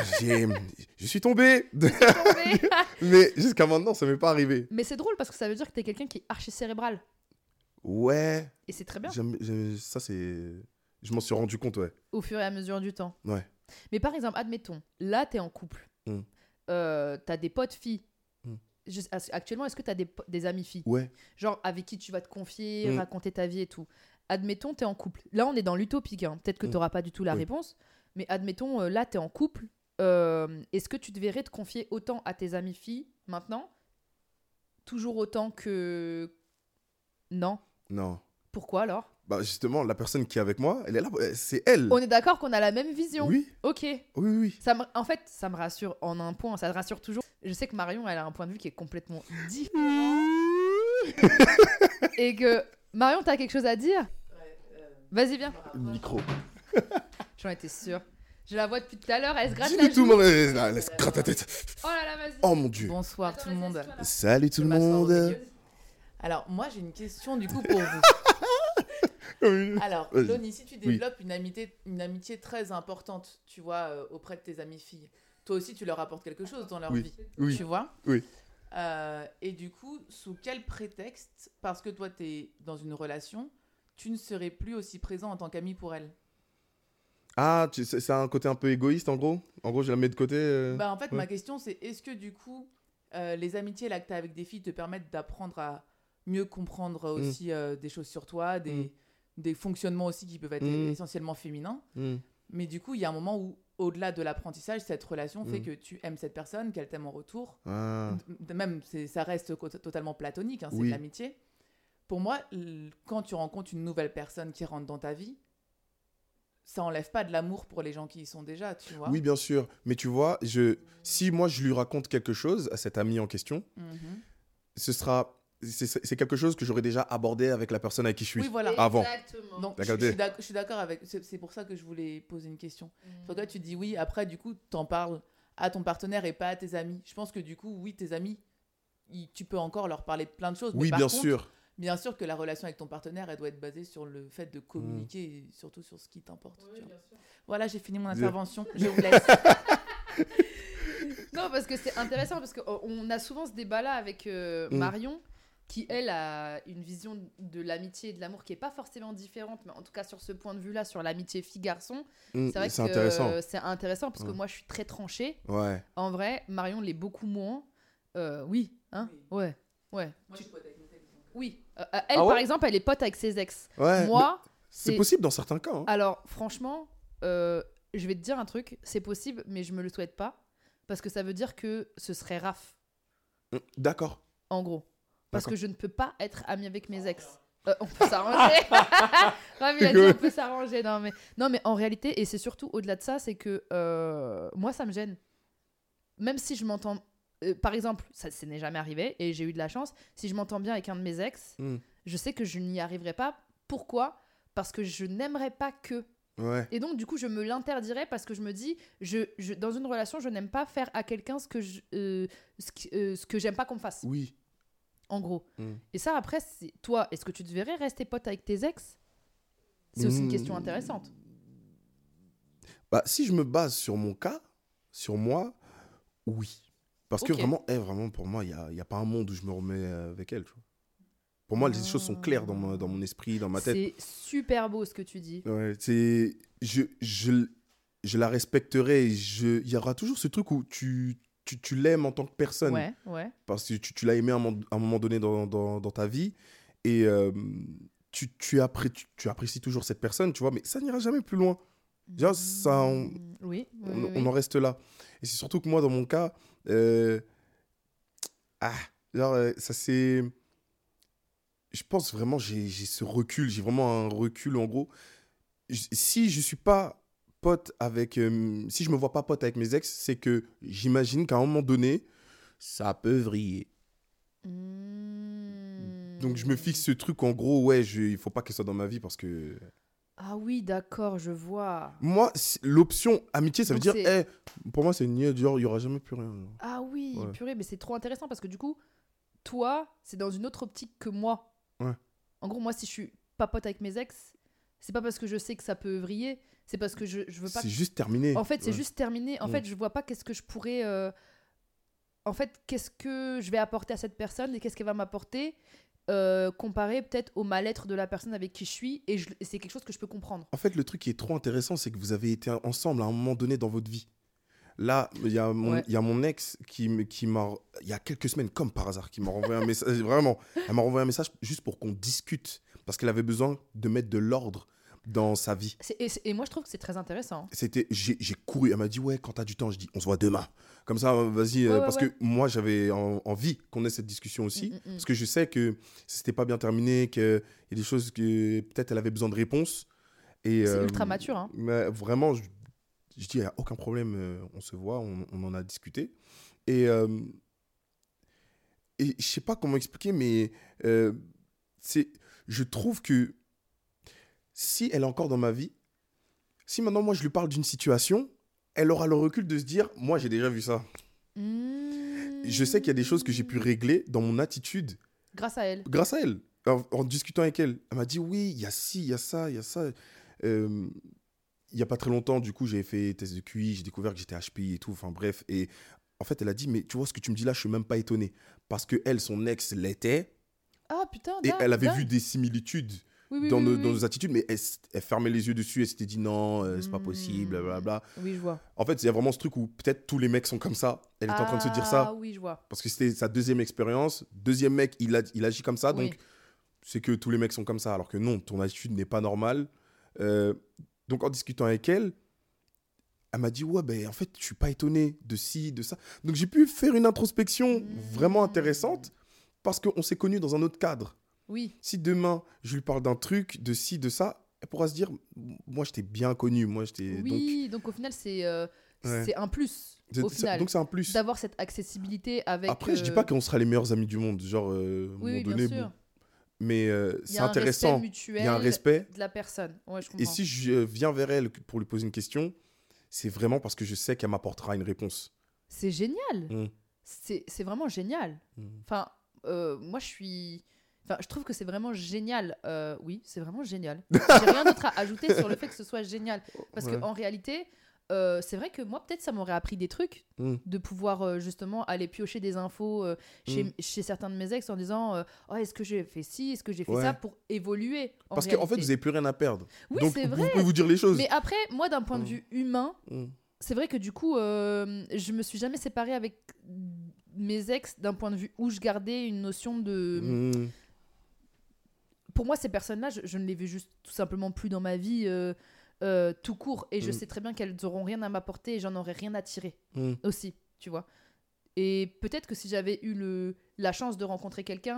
Je suis tombé. Mais jusqu'à maintenant, ça m'est pas arrivé. Mais c'est drôle parce que ça veut dire que t'es quelqu'un qui est archi cérébral. Ouais. Et c'est très bien. Ça, c'est... Je m'en suis rendu compte, ouais. Au fur et à mesure du temps. Ouais. Mais par exemple, admettons, là, t'es en couple. T'as des potes filles. Actuellement, est-ce que t'as des amis filles? Ouais. Genre avec qui tu vas te confier, raconter ta vie et tout. Admettons, t'es en couple. Là, on est dans l'utopique. Hein. Peut-être que t'auras pas du tout la réponse. Mais admettons, là, t'es en couple. Est-ce que tu te verrais te confier autant à tes amies filles maintenant? Toujours autant que... Non. Non. Pourquoi alors? Bah justement, la personne qui est avec moi, elle est là, c'est elle. On est d'accord qu'on a la même vision. Oui. Ok. Oui. En fait, ça me rassure en un point, ça te rassure toujours. Je sais que Marion, elle a un point de vue qui est complètement différent. Et que... Marion, t'as quelque chose à dire? Vas-y, viens. Le micro. J'en étais sûre. Je la vois depuis tout à l'heure, elle se gratte Dis la du tout, joue. laisse gratte ta tête. Oh là là, vas-y. Oh mon Dieu. Bonsoir tout le monde. Salut tout le m'asseoir au monde. milieu. Alors, moi, j'ai une question du coup pour vous. Alors, Vas-y. Loni, si tu développes une amitié très importante, tu vois, auprès de tes amies filles, toi aussi, tu leur apportes quelque chose dans leur vie, Oui. tu vois. Oui. Et du coup, sous quel prétexte, parce que toi, tu es dans une relation, tu ne serais plus aussi présent en tant qu'ami pour elle? Ah, c'est un côté un peu égoïste en gros. En gros, je la mets de côté. Bah, en fait, ouais. ma question, c'est est-ce que du coup, les amitiés là que tu as avec des filles te permettent d'apprendre à mieux comprendre aussi des choses sur toi, des fonctionnements aussi qui peuvent être essentiellement féminins. Mais du coup, il y a un moment où, au-delà de l'apprentissage, cette relation fait que tu aimes cette personne, qu'elle t'aime en retour. Même, ça reste totalement platonique, hein, c'est de l'amitié. Pour moi, quand tu rencontres une nouvelle personne qui rentre dans ta vie, ça enlève pas de l'amour pour les gens qui y sont déjà, tu vois. Oui, bien sûr. Mais tu vois, si moi, je lui raconte quelque chose à cet ami en question, c'est quelque chose que j'aurais déjà abordé avec la personne avec qui je suis avant. Exactement. Donc, je suis d'accord avec... C'est pour ça que je voulais poser une question. Toi, tu dis oui, après, du coup, t'en parles à ton partenaire et pas à tes amis. Je pense que du coup, oui, tes amis, tu peux encore leur parler de plein de choses. Oui, mais bien contre, sûr. Bien sûr que la relation avec ton partenaire, elle doit être basée sur le fait de communiquer et surtout sur ce qui t'importe. Oui, bien sûr. Voilà, j'ai fini mon intervention. Je vous laisse. Non, parce que c'est intéressant, parce qu'on a souvent ce débat-là avec Marion, qui, elle, a une vision de l'amitié et de l'amour qui n'est pas forcément différente, mais en tout cas sur ce point de vue-là, sur l'amitié fille-garçon, c'est vrai que c'est intéressant, parce que moi, je suis très tranchée. Ouais. En vrai, Marion l'est beaucoup moins. Oui, hein. Ouais. Moi, je suis pote avec mes ex. Oui. Elle, par exemple, elle est pote avec ses ex. Ouais, moi, c'est possible dans certains cas. Hein. Alors, franchement, je vais te dire un truc. C'est possible, mais je me le souhaite pas. Parce que ça veut dire que ce serait raf. D'accord. En gros. Parce D'accord. que je ne peux pas être amie avec mes ex. On peut s'arranger. Ravi a dit on peut s'arranger. Non, mais en réalité, et c'est surtout au-delà de ça, c'est que moi, ça me gêne. Même si je m'entends... par exemple, ça n'est jamais arrivé et j'ai eu de la chance. Si je m'entends bien avec un de mes ex, je sais que je n'y arriverai pas. Pourquoi ? Parce que je n'aimerais pas que. Ouais. Et donc, du coup, je me l'interdirais parce que je me dis, dans une relation, je n'aime pas faire à quelqu'un ce que j'aime pas qu'on me fasse. Oui. En gros. Et ça, après, toi, est-ce que tu te verrais rester pote avec tes ex ? C'est aussi une question intéressante. Bah, si je me base sur mon cas, sur moi, oui. Parce que vraiment, pour moi, il n'y a pas un monde où je me remets avec elle. Tu vois. Pour moi, les choses sont claires dans mon esprit, dans ma tête. C'est super beau ce que tu dis. Ouais, je la respecterai. Il y aura toujours ce truc où tu l'aimes en tant que personne. Ouais. Parce que tu l'as aimé à un moment donné dans ta vie. Et tu apprécies toujours cette personne, tu vois. Mais ça n'ira jamais plus loin. Genre, on en reste là. Et c'est surtout que moi, dans mon cas... ça c'est... Je pense vraiment, j'ai ce recul. J'ai vraiment un recul, en gros. Si je suis pas pote avec... si je me vois pas pote avec mes ex, c'est que j'imagine qu'à un moment donné, ça peut vriller. Donc, je me fixe ce truc, en gros, il faut pas qu'elle soit dans ma vie parce que... Ah oui, d'accord, je vois. Moi, l'option amitié, ça veut dire, pour moi, c'est niais, genre, il n'y aura jamais plus rien. Genre. Ah oui, purée, mais c'est trop intéressant parce que du coup, toi, c'est dans une autre optique que moi. Ouais. En gros, moi, si je suis pas pote avec mes ex, c'est pas parce que je sais que ça peut vriller, c'est parce que je veux pas... C'est juste terminé. En fait, c'est juste terminé. En fait, je vois pas qu'est-ce que je pourrais... En fait, qu'est-ce que je vais apporter à cette personne et qu'est-ce qu'elle va m'apporter comparé peut-être au mal-être de la personne avec qui je suis et c'est quelque chose que je peux comprendre. En fait, le truc qui est trop intéressant, c'est que vous avez été ensemble à un moment donné dans votre vie. Là, il y a mon ex qui m'a, il y a quelques semaines, comme par hasard, qui m'a renvoyé un message. Vraiment, elle m'a renvoyé un message juste pour qu'on discute parce qu'elle avait besoin de mettre de l'ordre dans sa vie. Et moi, je trouve que c'est très intéressant. J'ai couru, elle m'a dit, quand t'as du temps, je dis, on se voit demain. Comme ça, vas-y, parce que moi, j'avais envie qu'on ait cette discussion aussi, parce que je sais que c'était pas bien terminé, qu'il y a des choses que peut-être elle avait besoin de réponses. C'est ultra mature. Hein. Mais vraiment, je dis, il n'y a aucun problème, on se voit, on en a discuté. Et je sais pas comment expliquer, mais je trouve que si elle est encore dans ma vie, si maintenant moi je lui parle d'une situation, elle aura le recul de se dire, moi j'ai déjà vu ça. Je sais qu'il y a des choses que j'ai pu régler dans mon attitude. Grâce à elle. Grâce à elle. En discutant avec elle. Elle m'a dit, oui, il y a ci, il y a ça, il y a ça. Il n'y a pas très longtemps, du coup, j'avais fait test de QI, j'ai découvert que j'étais HPI et tout, enfin bref. Et en fait, elle a dit, mais tu vois ce que tu me dis là, je suis même pas étonné. Parce que elle, son ex l'était. Ah putain, et elle avait vu des similitudes dans nos attitudes, mais elle fermait les yeux dessus, elle s'était dit non, c'est pas possible, blablabla. Oui, je vois. En fait, il y a vraiment ce truc où peut-être tous les mecs sont comme ça. Elle est en train de se dire ça. Ah oui, je vois. Parce que c'était sa deuxième expérience. Deuxième mec, il agit comme ça, Oui. donc c'est que tous les mecs sont comme ça. Alors que non, ton attitude n'est pas normale. Donc en discutant avec elle, elle m'a dit, ouais, ben en fait, je suis pas étonné de ci, de ça. Donc j'ai pu faire une introspection vraiment intéressante parce qu'on s'est connus dans un autre cadre. Oui. Si demain, je lui parle d'un truc, de ci, de ça, elle pourra se dire, moi, je t'ai bien connu. Moi, Oui, donc au final, c'est un plus. Au final, donc c'est un plus. d'avoir cette accessibilité avec... Après, je dis pas qu'on sera les meilleurs amis du monde. Genre, à un moment donné, bien sûr. mais c'est intéressant. Il y a un respect de la personne. Ouais, je comprends. Et si je viens vers elle pour lui poser une question, c'est vraiment parce que je sais qu'elle m'apportera une réponse. C'est génial. C'est vraiment génial. Enfin, moi, je trouve que c'est vraiment génial. Oui, c'est vraiment génial. J'ai rien d'autre à ajouter sur le fait que ce soit génial. Parce qu'en réalité, c'est vrai que moi, peut-être, ça m'aurait appris des trucs de pouvoir justement aller piocher des infos chez certains de mes ex en disant est-ce que j'ai fait ci, est-ce que j'ai fait ça pour évoluer. Parce qu'en fait, vous n'avez plus rien à perdre. Oui, donc, c'est vrai. Vous pouvez vous dire les choses. Mais après, moi, d'un point de vue humain, c'est vrai que du coup, je me suis jamais séparée avec mes ex d'un point de vue où je gardais une notion de... Pour moi, ces personnes-là, je ne les veux juste tout simplement plus dans ma vie tout court. Et je sais très bien qu'elles n'auront rien à m'apporter et j'en aurai rien à tirer aussi, tu vois. Et peut-être que si j'avais eu la chance de rencontrer quelqu'un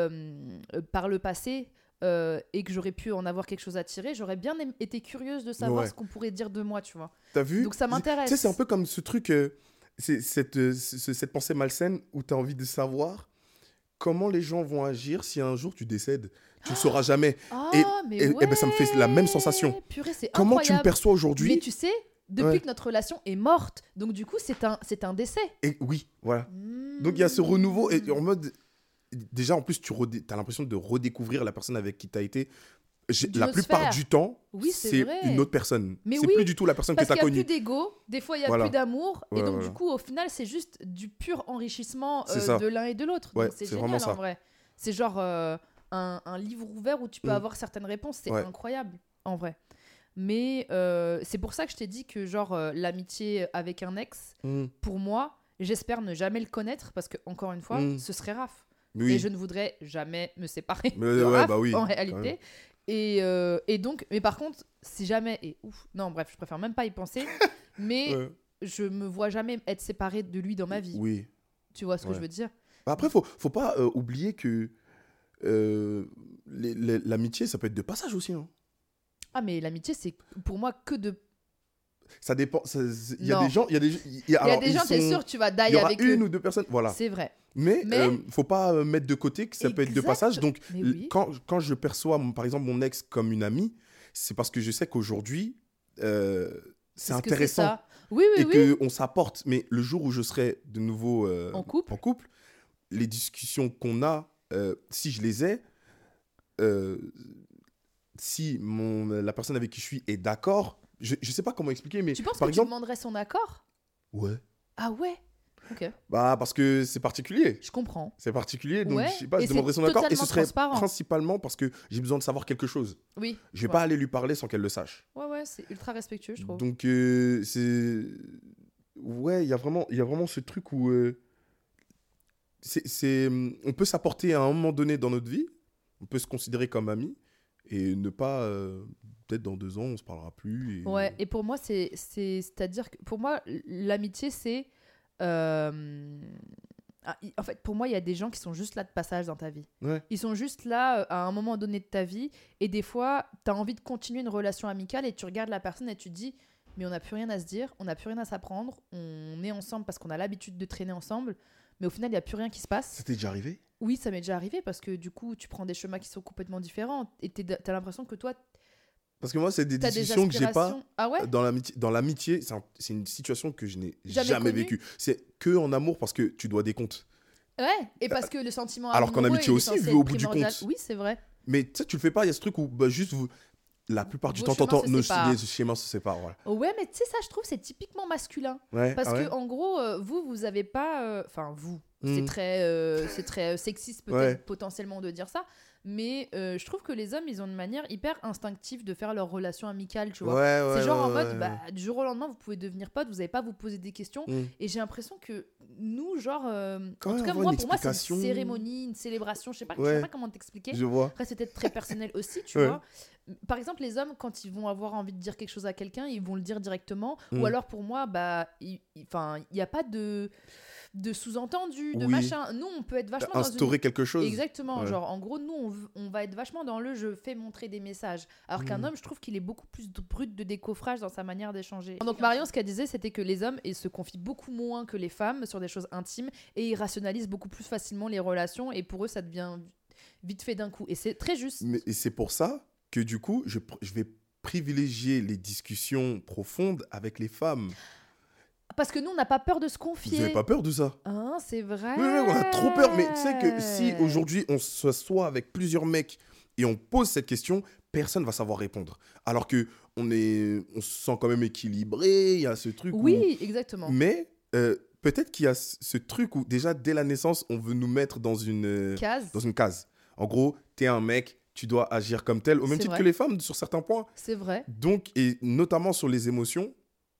par le passé et que j'aurais pu en avoir quelque chose à tirer, j'aurais bien été curieuse de savoir ce qu'on pourrait dire de moi, tu vois. T'as vu ? Donc ça m'intéresse. Tu sais, c'est un peu comme ce truc, c'est cette pensée malsaine où tu as envie de savoir comment les gens vont agir si un jour tu décèdes. Tu ne le sauras jamais. Et ben, ça me fait la même sensation. Purée, c'est comment incroyable. tu me perçois aujourd'hui ? Mais tu sais, depuis que notre relation est morte, donc du coup, c'est un décès. Et oui, voilà. Donc il y a ce renouveau et en mode... Déjà, en plus, tu as l'impression de redécouvrir la personne avec qui tu as été. La plupart du temps, c'est une autre personne. C'est plus du tout la personne que tu as connue. Parce qu'il n'y a plus d'ego, des fois il n'y a plus d'amour, et donc du coup, au final, c'est juste du pur enrichissement de l'un et de l'autre. Donc c'est génial en vrai. C'est genre un livre ouvert où tu peux avoir certaines réponses, c'est incroyable en vrai. Mais c'est pour ça que je t'ai dit que genre l'amitié avec un ex, pour moi, j'espère ne jamais le connaître parce que encore une fois, ce serait Raph. Et je ne voudrais jamais me séparer de Raph, en réalité. Et donc, mais par contre, si jamais, non, bref, je préfère même pas y penser, mais je me vois jamais être séparée de lui dans ma vie. Oui. Tu vois ce que je veux dire ? Bah après, faut pas oublier que l'amitié, ça peut être de passage aussi. Hein. Ah, mais l'amitié, c'est pour moi que de... Ça dépend. Il y a des gens, t'es sûr, tu vas die avec eux. Il y aura une ou deux personnes, voilà. C'est vrai. Mais faut pas mettre de côté que ça peut être de passage. Donc, quand je perçois, par exemple, mon ex comme une amie, c'est parce que je sais qu'aujourd'hui, c'est intéressant. Oui, et qu'on s'apporte. Mais le jour où je serai de nouveau en couple, les discussions qu'on a, si je les ai, si la personne avec qui je suis est d'accord, je sais pas comment expliquer, mais tu penses par que exemple, tu demanderais son accord ? Ouais. Ah ouais ? Ok. Bah parce que c'est particulier. Je comprends. C'est particulier, donc je sais pas, et je demanderais son accord et ce serait transparent. Principalement parce que j'ai besoin de savoir quelque chose. Oui. Je vais pas aller lui parler sans qu'elle le sache. Ouais, c'est ultra respectueux, je trouve. Donc c'est il y a vraiment ce truc où on peut s'apporter à un moment donné dans notre vie, on peut se considérer comme amis et ne pas peut-être dans 2 ans on se parlera plus. Ouais, et pour moi c'est-à-dire que pour moi l'amitié c'est en fait, pour moi, il y a des gens qui sont juste là de passage dans ta vie. Ouais. Ils sont juste là à un moment donné de ta vie. Et des fois, tu as envie de continuer une relation amicale et tu regardes la personne et tu te dis mais on n'a plus rien à se dire, on n'a plus rien à s'apprendre. On est ensemble parce qu'on a l'habitude de traîner ensemble. Mais au final, il n'y a plus rien qui se passe. Ça t'est déjà arrivé ? Oui, ça m'est déjà arrivé parce que du coup, tu prends des chemins qui sont complètement différents. Et tu as l'impression que toi... Parce que moi, c'est des discussions que j'ai pas dans l'amitié. C'est une situation que je n'ai jamais vécue. C'est que en amour parce que tu dois des comptes. Ouais, et parce que le sentiment alors qu'en amitié aussi, vu au bout du compte. Oui, c'est vrai. Mais tu sais, tu le fais pas. Il y a ce truc où juste la plupart du temps, nos schémas se séparent. Voilà. Ouais, mais tu sais, ça, je trouve, c'est typiquement masculin. Ouais, parce que en gros, vous avez pas... Enfin, vous. C'est très sexiste peut-être potentiellement de dire ça. mais je trouve que les hommes, ils ont une manière hyper instinctive de faire leurs relations amicales, tu vois. Ouais, C'est genre en ouais, mode, ouais. bah, du jour au lendemain, vous pouvez devenir potes, vous n'allez pas à vous poser des questions. Et j'ai l'impression que nous, genre, Quand en tout même cas, avoir moi, une pour moi, c'est une explication. cérémonie, une célébration, je sais pas Ouais. comment t'expliquer. Je vois. Après, c'est peut-être très personnel aussi, tu Ouais. vois. Par exemple, les hommes, quand ils vont avoir envie de dire quelque chose à quelqu'un, ils vont le dire directement. Mm. Ou alors, pour moi, bah, il n'y a pas de sous-entendu, de Oui. machin. Nous, on peut être vachement dans une... Instaurer quelque chose. Exactement, Ouais. genre en gros nous on va être vachement dans le je fais montrer des messages alors qu'un homme je trouve qu'il est beaucoup plus brut de décoffrage dans sa manière d'échanger. Donc Marion ce qu'elle disait c'était que les hommes ils se confient beaucoup moins que les femmes sur des choses intimes et ils rationalisent beaucoup plus facilement les relations et pour eux ça devient vite fait d'un coup et c'est très juste. Et c'est pour ça que du coup, je vais privilégier les discussions profondes avec les femmes. Parce que nous on n'a pas peur de se Vous confier. n'avez pas peur de ça? Hein, c'est vrai. Oui, on a trop peur. Mais tu sais que si aujourd'hui on s'assoit avec plusieurs mecs et on pose cette question, personne va savoir répondre. Alors que on se sent quand même équilibré, il y a ce truc Oui, exactement. Mais peut-être qu'il y a ce truc où déjà dès la naissance, on veut nous mettre dans une case. En gros, t'es un mec, tu dois agir comme tel, au même C'est titre vrai. que les femmes sur certains points. C'est vrai. Donc, et notamment sur les émotions,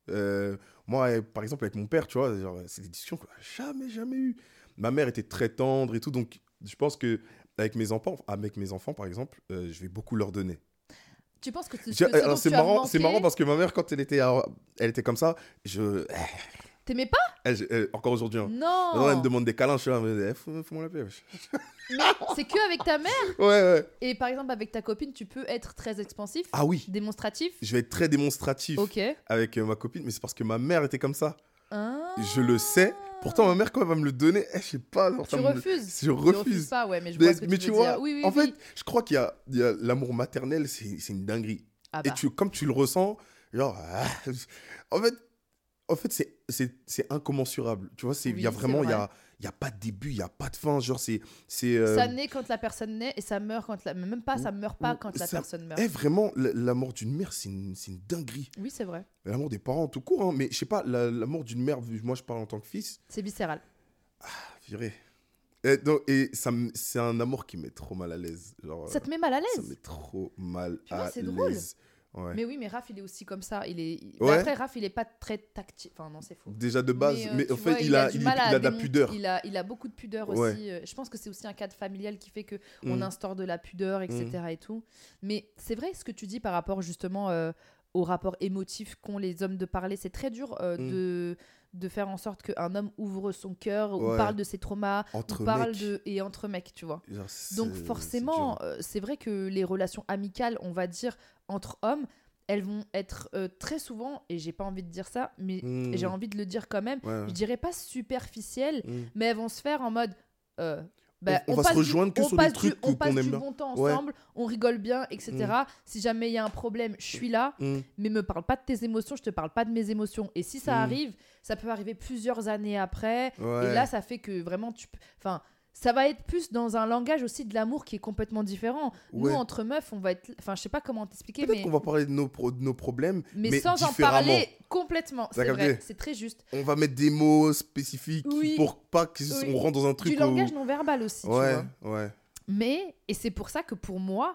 moi, par exemple, avec mon père, tu vois, genre, c'est des discussions qu'on n'a jamais eues. Ma mère était très tendre et tout, donc je pense que avec mes enfants, par exemple, je vais beaucoup leur donner. Tu penses que Alors c'est marrant parce que ma mère, quand elle était comme ça, T'aimais pas? encore aujourd'hui. Hein. Non. Maintenant, elle me demande des câlins, je suis là, mais faut-moi la paix. wesh. Mais c'est que avec ta mère. Ouais. Et par exemple avec ta copine, tu peux être très expansif, Ah oui, démonstratif. je vais être très démonstratif Ok. avec ma copine, mais c'est parce que ma mère était comme ça. Ah. Je le sais. Pourtant, ma mère, quand elle va me le donner, je sais pas. Tu refuses. Je Tu refuse. refuses pas, ouais, mais je vois ce que Mais tu tu veux vois, dire. Oui, en oui. fait, je crois qu'il y a l'amour maternel, c'est une dinguerie. Ah Et bah. comme tu le ressens, genre, en fait, c'est incommensurable. Tu vois, il Oui, y a vraiment, c'est vrai. il y a pas de début, il y a pas de fin. Genre, c'est Ça naît quand la personne naît et ça meurt quand la... Même pas, ça meurt pas quand la ça- personne meurt. vraiment, la mort d'une mère, c'est une dinguerie. Oui, c'est vrai. L'amour des parents, tout court, hein, mais je sais pas, la mort d'une mère, moi je parle en tant que fils, C'est viscéral. viré. C'est un amour qui met trop mal à l'aise. Genre, Ça te met mal à ça l'aise. met trop mal Tu vois, à c'est drôle. l'aise. Ouais. Mais oui, mais Raph, il est aussi comme ça. Mais Ouais. après, Raph, il est pas très tactile. Enfin, non, c'est faux. Déjà de base, mais tu en fait, vois, il a du mal à de la démonter- pudeur. Il a beaucoup de pudeur Ouais. aussi. Je pense que c'est aussi un cadre familial qui fait que on Mm. instaure de la pudeur, etc. et tout. Mais c'est vrai ce que tu dis par rapport justement au rapport émotif qu'ont les hommes de parler. C'est très dur de faire en sorte qu'un homme ouvre son cœur ou Ouais. parle de ses traumas Entre ou parle mecs. et entre mecs, tu vois. Genre, Donc c'est forcément, dur. c'est vrai que les relations amicales, on va dire, entre hommes, elles vont être très souvent, et j'ai pas envie de dire ça, mais Mm. j'ai envie de le dire quand même, Ouais. je dirais pas superficielles, Mm. mais elles vont se faire en mode... On va passe se rejoindre que on sur des passe trucs on qu'on passe aime du bien. bon temps Ouais. ensemble, on rigole bien, etc. Si jamais il y a un problème, je suis là, Mm. mais me parle pas de tes émotions, je te parle pas de mes émotions. Et si ça Mm. arrive, ça peut arriver plusieurs années après, Ouais. et là, ça fait que vraiment, enfin, ça va être plus dans un langage aussi de l'amour qui est complètement différent. Ouais. Nous, entre meufs, on va être... Enfin, je sais pas comment t'expliquer, Peut-être mais... qu'on va parler de nos problèmes, mais sans en différemment. parler complètement. C'est T'as vrai, capté? c'est très juste. On va mettre des mots spécifiques Oui. pour pas qu'on Oui. rentre dans un truc Du langage non verbal aussi, tu Ouais, vois. ouais. Mais, et c'est pour ça que pour moi,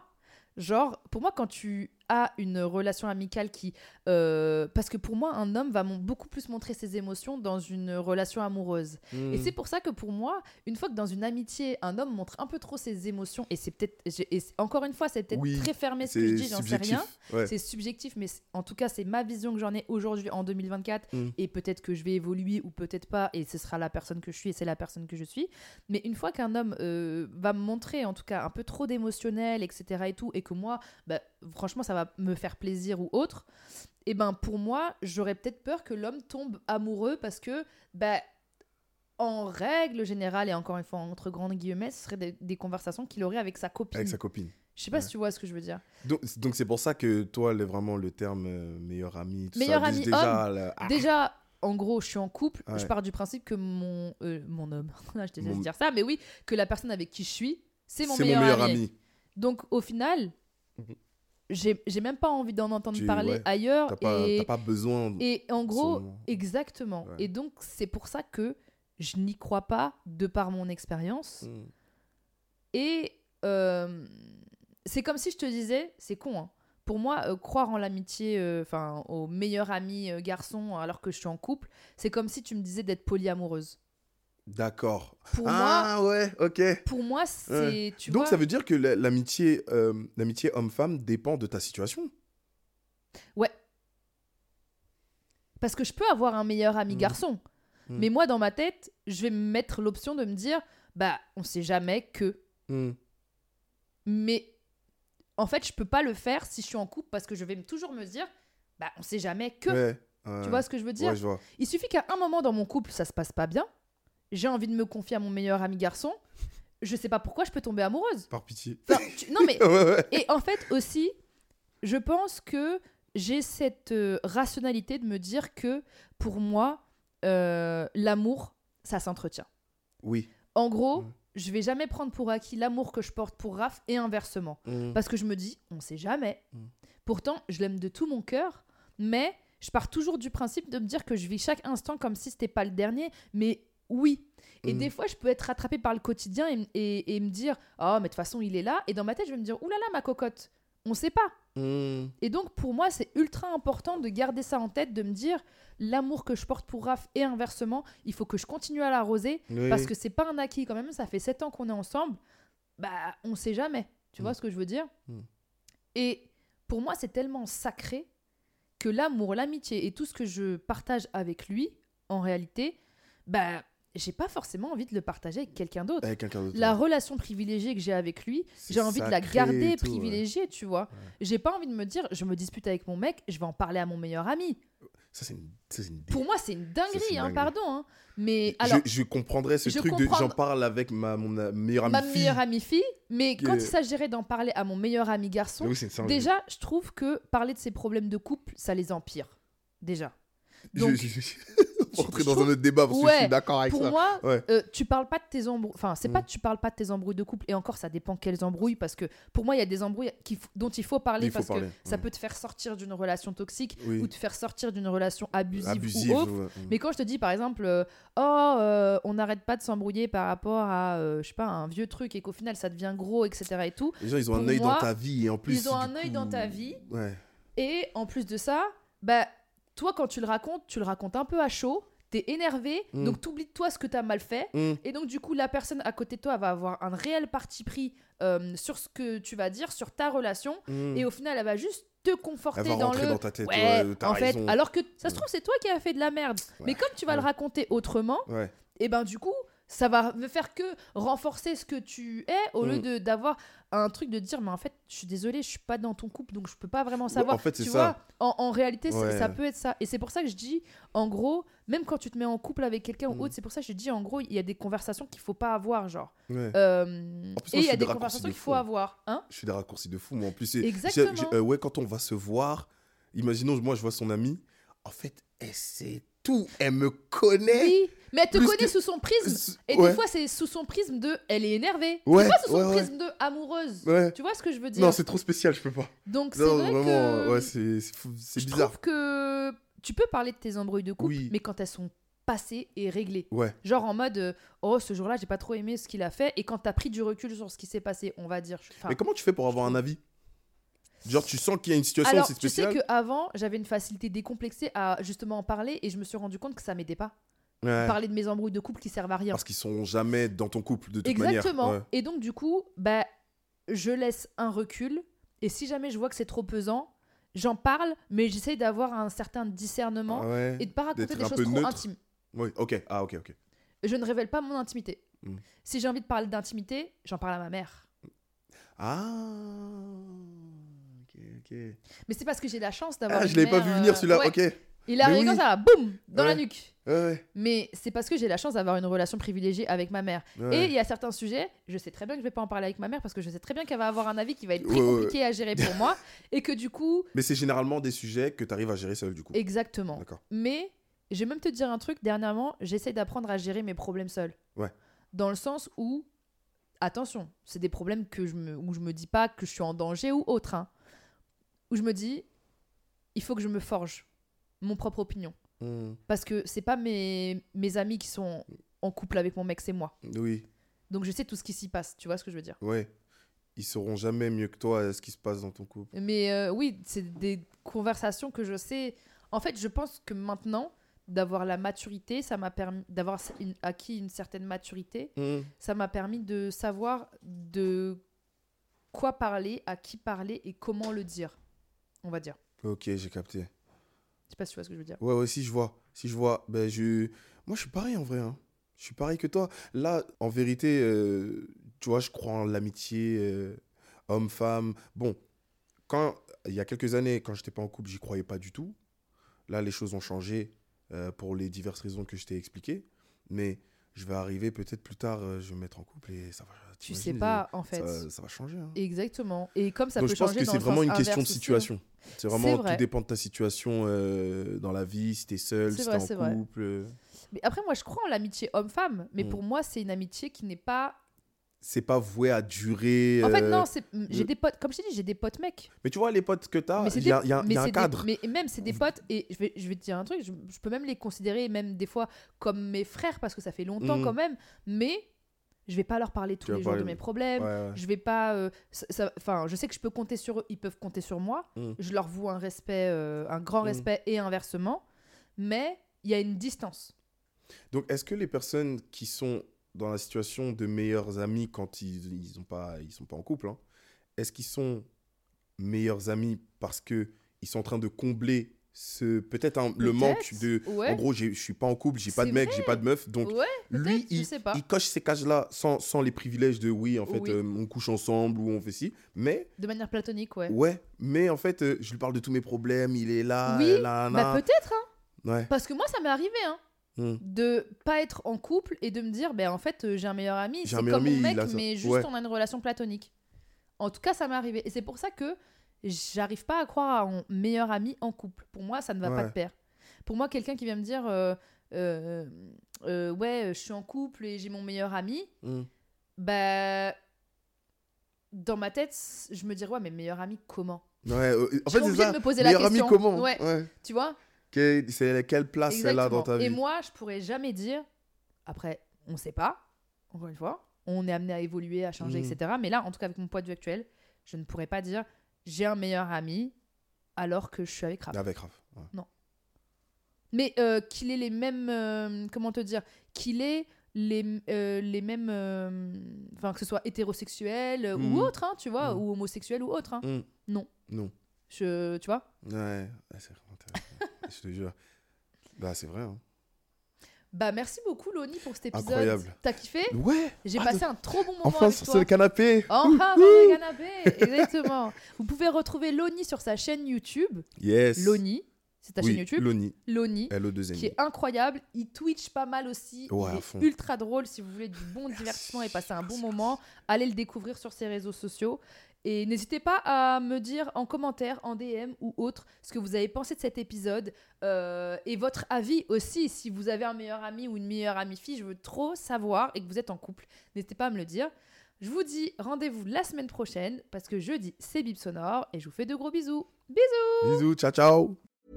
quand tu as une relation amicale qui... parce que pour moi, un homme va beaucoup plus montrer ses émotions dans une relation amoureuse. Mm. Et c'est pour ça que pour moi, une fois que dans une amitié, un homme montre un peu trop ses émotions, et c'est peut-être... encore une fois, c'est peut-être Oui, très fermé ce que je c'est dis, j'en sais subjectif. rien. Ouais. C'est subjectif, mais en tout cas, c'est ma vision que j'en ai aujourd'hui en 2024. Mm. Et peut-être que je vais évoluer ou peut-être pas. Et ce sera la personne que je suis et c'est la personne que je suis. Mais une fois qu'un homme va me montrer, en tout cas, un peu trop d'émotionnel, etc. et tout, et que moi, bah, franchement, ça va me faire plaisir ou autre, et ben pour moi, j'aurais peut-être peur que l'homme tombe amoureux parce que, bah, en règle générale, et encore une fois, entre grandes guillemets, ce serait des conversations qu'il aurait avec sa copine. Avec sa copine. Je sais pas Ouais. si tu vois ce que je veux dire. Donc c'est pour ça que toi, vraiment le terme meilleur ami, tout Meilleur ça, ami déjà, homme. Déjà, en gros, je suis en couple. Ouais. Je pars du principe que mon homme, je déteste Mon- dire ça, mais oui, que la personne avec qui je suis, c'est mon c'est meilleur, mon meilleur ami. ami. Donc, au final, Mhm. j'ai même pas envie d'en entendre Tu- parler ouais. ailleurs. T'as pas besoin. Et en gros, moment. exactement. Ouais. Et donc, c'est pour ça que je n'y crois pas de par mon expérience. Mm. Et c'est comme si je te disais, c'est con, hein. Pour moi, croire en l'amitié, au meilleur ami garçon alors que je suis en couple, c'est comme si tu me disais d'être polyamoureuse. D'accord. Pour ouais, ok. Pour moi, c'est... Tu Donc vois, ça veut dire que l'amitié homme-femme dépend de ta situation. ouais. Parce que je peux avoir un meilleur ami garçon. Mais moi, dans ma tête, je vais me mettre l'option de me dire, bah, on sait jamais que... Mais en fait, je peux pas le faire si je suis en couple parce que je vais toujours me dire, bah, on sait jamais que... Ouais. Tu vois ce que je veux dire? Ouais, je vois. Il suffit qu'à un moment dans mon couple, ça se passe pas bien. J'ai envie de me confier à mon meilleur ami garçon. Je sais pas pourquoi je peux tomber amoureuse. Par pitié. Enfin, non mais... Ouais. Et en fait aussi, je pense que j'ai cette rationalité de me dire que pour moi, l'amour, ça s'entretient. Oui. En gros, je vais jamais prendre pour acquis l'amour que je porte pour Raph et inversement. Parce que je me dis, on sait jamais. Pourtant, je l'aime de tout mon cœur, mais je pars toujours du principe de me dire que je vis chaque instant comme si c'était pas le dernier, mais oui. Et des fois, je peux être rattrapée par le quotidien et me dire, oh, mais de toute façon, il est là. Et dans ma tête, je vais me dire, oulala, ma cocotte, on sait pas. Et donc, pour moi, c'est ultra important de garder ça en tête, de me dire, l'amour que je porte pour Raph et inversement, il faut que je continue à l'arroser parce que c'est pas un acquis quand même. Ça fait 7 ans qu'on est ensemble. Bah, on sait jamais. Tu vois ce que je veux dire? Et pour moi, c'est tellement sacré que l'amour, l'amitié et tout ce que je partage avec lui, en réalité, bah, j'ai pas forcément envie de le partager avec quelqu'un d'autre. La relation privilégiée que j'ai avec lui, j'ai envie de la garder privilégiée, tu vois. J'ai pas envie de me dire, je me dispute avec mon mec, je vais en parler à mon meilleur ami. Ça, c'est une... Pour moi, c'est une dinguerie, c'est une dinguerie. pardon. Hein. Mais alors, je comprendrais ce truc de j'en parle avec mon meilleure amie fille. Meilleure amie fille, mais quand il s'agirait d'en parler à mon meilleur ami garçon, déjà, je trouve que parler de ses problèmes de couple, ça les empire. Déjà. Donc, pour rentrer dans un autre débat, parce que je suis d'accord avec ça. Pour moi, tu parles pas de tes embrouilles. Enfin, c'est pas que tu parles pas de tes embrouilles de couple. Et encore, ça dépend quelles embrouilles. Parce que pour moi, il y a des embrouilles dont il faut parler. Que ça peut te faire sortir d'une relation toxique ou te faire sortir d'une relation abusive ou autre. Mais quand je te dis, par exemple, on n'arrête pas de s'embrouiller par rapport à, je sais pas, un vieux truc et qu'au final, ça devient gros, etc. et tout. Les gens, ils ont un œil dans ta vie. Et en plus, ils ont un œil dans ta vie. Ouais. Et en plus de ça, bah, toi, quand tu le racontes un peu à chaud. T'es énervé, donc t'oublies de toi ce que t'as mal fait. Et donc, du coup, la personne à côté de toi va avoir un réel parti pris sur ce que tu vas dire, sur ta relation. Et au final, elle va juste te conforter elle va rentrer dans ta tête. En fait, alors que ça se trouve, c'est toi qui as fait de la merde. Mais comme tu vas le raconter autrement, et ben du coup, ça va ne faire que renforcer ce que tu es au lieu d'avoir un truc de dire mais en fait je suis désolée, je suis pas dans ton couple donc je peux pas vraiment savoir. En fait, c'est tu ça. vois, en réalité ça peut être ça et c'est pour ça que je dis en gros même quand tu te mets en couple avec quelqu'un ou autre, c'est pour ça que je dis en gros il y a des conversations qu'il faut pas avoir genre et il y a des conversations qu'il faut avoir hein. Je fais des raccourcis de fou moi en plus exactement. Quand on va se voir, imaginons moi je vois son amie, en fait elle sait tout, elle me connaît. Oui, mais elle te connaît sous son prisme. Et des fois, c'est sous son prisme de elle est énervée. C'est pas sous son prisme de amoureuse. Tu vois ce que je veux dire? Non, c'est trop spécial, je peux pas. Donc, c'est vrai vraiment, que. C'est bizarre. Je trouve que tu peux parler de tes embrouilles de couple, mais quand elles sont passées et réglées. Genre en mode oh, ce jour-là, j'ai pas trop aimé ce qu'il a fait. Et quand t'as pris du recul sur ce qui s'est passé, on va dire. Mais comment tu fais pour avoir un avis? Genre, tu sens qu'il y a une situation alors, c'est spécial. Tu sais qu'avant, j'avais une facilité décomplexée à justement en parler et je me suis rendu compte que ça m'aidait pas. Parler de mes embrouilles de couple qui servent à rien. Parce qu'ils sont jamais dans ton couple de toute manière. Exactement. Et donc, du coup, bah, je laisse un recul et si jamais je vois que c'est trop pesant, j'en parle, mais j'essaye d'avoir un certain discernement et de pas raconter des choses trop intimes. Oui, ok. Ok. Je ne révèle pas mon intimité. Si j'ai envie de parler d'intimité, j'en parle à ma mère. Ok. Mais c'est parce que j'ai la chance d'avoir je l'avais pas vu venir celui-là, ok. Il est arrivé comme ça, boum, dans la nuque. Ouais. Mais c'est parce que j'ai la chance d'avoir une relation privilégiée avec ma mère. Et il y a certains sujets, je sais très bien que je vais pas en parler avec ma mère parce que je sais très bien qu'elle va avoir un avis qui va être très compliqué à gérer pour moi. Et que du coup... Mais c'est généralement des sujets que tu arrives à gérer seul du coup. Exactement. D'accord. Mais je vais même te dire un truc, dernièrement, j'essaie d'apprendre à gérer mes problèmes seul. Dans le sens où, attention, c'est des problèmes où je me dis pas que je suis en danger ou autre. Hein. Où je me dis, il faut que je me forge mon propre opinion. Parce que c'est pas mes amis qui sont en couple avec mon mec, c'est moi. Oui. Donc je sais tout ce qui s'y passe, tu vois ce que je veux dire? Ouais. ils sauront jamais mieux que toi ce qui se passe dans ton couple. Mais oui, c'est des conversations que je sais. En fait, je pense que maintenant, d'avoir la maturité, ça m'a permis d'avoir acquis une certaine maturité. Ça m'a permis de savoir de quoi parler, à qui parler et comment le dire, on va dire. Ok, j'ai capté. Je sais pas si tu vois ce que je veux dire. Ouais, si je vois. Ben, moi, je suis pareil en vrai. Hein. Je suis pareil que toi. Là, en vérité, tu vois, je crois en l'amitié homme-femme. Bon, il y a quelques années, quand je n'étais pas en couple, j'y croyais pas du tout. Là, les choses ont changé pour les diverses raisons que je t'ai expliquées. Mais je vais arriver peut-être plus tard, je vais me mettre en couple et ça va. Tu sais pas, en fait. Ça va changer. Hein. Exactement. Et comme ça Donc, peut je pense changer que dans c'est le vraiment sens une question de inverse aussi, situation. C'est vraiment, vrai. tout dépend de ta situation dans la vie, si t'es seul, si t'es en couple. Mais après, moi, je crois en l'amitié homme-femme. Mais pour moi, c'est une amitié qui n'est pas... C'est pas voué à durer. En fait, non, j'ai des potes... Comme je t'ai dit, j'ai des potes mecs. Mais tu vois, les potes que t'as, il y a un cadre. Mais même, c'est des potes... Et je vais te dire un truc, je peux même les considérer, même des fois, comme mes frères, parce que ça fait longtemps quand même. Mais... Je vais pas leur parler tous les jours de mes problèmes. Ouais. Je vais pas. Je sais que je peux compter sur eux. Ils peuvent compter sur moi. Je leur voue un respect, un grand respect et inversement. Mais il y a une distance. Donc, est-ce que les personnes qui sont dans la situation de meilleurs amis quand ils sont pas en couple, hein, est-ce qu'ils sont meilleurs amis parce que ils sont en train de combler le manque de en gros je suis pas en couple, j'ai pas de mec, j'ai pas de meuf, donc lui il coche ces cases là sans les privilèges de on couche ensemble ou on fait ci, mais de manière platonique, mais en fait je lui parle de tous mes problèmes, il est là, bah peut-être hein. Parce que moi ça m'est arrivé de pas être en couple et de me dire en fait j'ai un meilleur ami, c'est comme mon mec mais juste on a une relation platonique. En tout cas ça m'est arrivé et c'est pour ça que j'arrive pas à croire à un meilleur ami en couple. Pour moi, ça ne va pas de pair. Pour moi, quelqu'un qui vient me dire je suis en couple et j'ai mon meilleur ami, bah, dans ma tête, je me dirais mais meilleur ami comment ? En fait, c'est ça. De me poser meilleur la question. Ami comment ? Tu vois ? C'est quelle place elle a dans ta vie ? Et moi, je pourrais jamais dire. Après, on sait pas. Encore une fois, on est amené à évoluer, à changer, etc. Mais là, en tout cas, avec mon point de vue actuel, je ne pourrais pas dire. J'ai un meilleur ami alors que je suis avec Raph. Avec Raph. Ouais. Non. Mais qu'il ait les mêmes... comment te dire ? Qu'il ait les mêmes... Enfin, que ce soit hétérosexuel ou autre, hein, tu vois, ou homosexuel ou autre. Hein. Non. Tu vois ? Ouais, c'est vraiment intéressant. Je te jure. Bah, c'est vrai, hein. Bah merci beaucoup Loni pour cet épisode. Incroyable. T'as kiffé ? Ouais. J'ai passé un trop bon moment enfin avec sur toi. le canapé. Enfin sur le canapé, exactement. Vous pouvez retrouver Loni sur sa chaîne YouTube. Yes. Loni, c'est ta chaîne YouTube. Loni. L-O-2-N-I. Qui est incroyable. Il Twitch pas mal aussi. Ouais, il est ultra drôle. Si vous voulez du bon divertissement et passer un bon moment, allez le découvrir sur ses réseaux sociaux. Et n'hésitez pas à me dire en commentaire, en DM ou autre, ce que vous avez pensé de cet épisode et votre avis aussi. Si vous avez un meilleur ami ou une meilleure amie fille, je veux trop savoir et que vous êtes en couple. N'hésitez pas à me le dire. Je vous dis rendez-vous la semaine prochaine parce que jeudi, c'est Bip Sonore et je vous fais de gros bisous. Bisous. Bisous, ciao, ciao.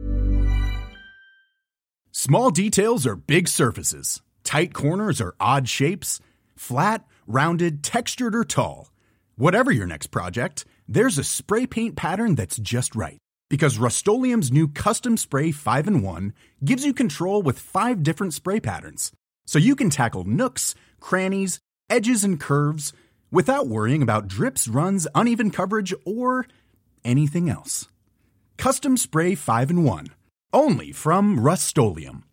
Small details are big surfaces. Tight corners are odd shapes. Flat, rounded, textured or tall. Whatever your next project, there's a spray paint pattern that's just right. Because Rust-Oleum's new Custom Spray 5-in-1 gives you control with 5 different spray patterns. So you can tackle nooks, crannies, edges, and curves without worrying about drips, runs, uneven coverage, or anything else. Custom Spray 5-in-1. Only from Rust-Oleum.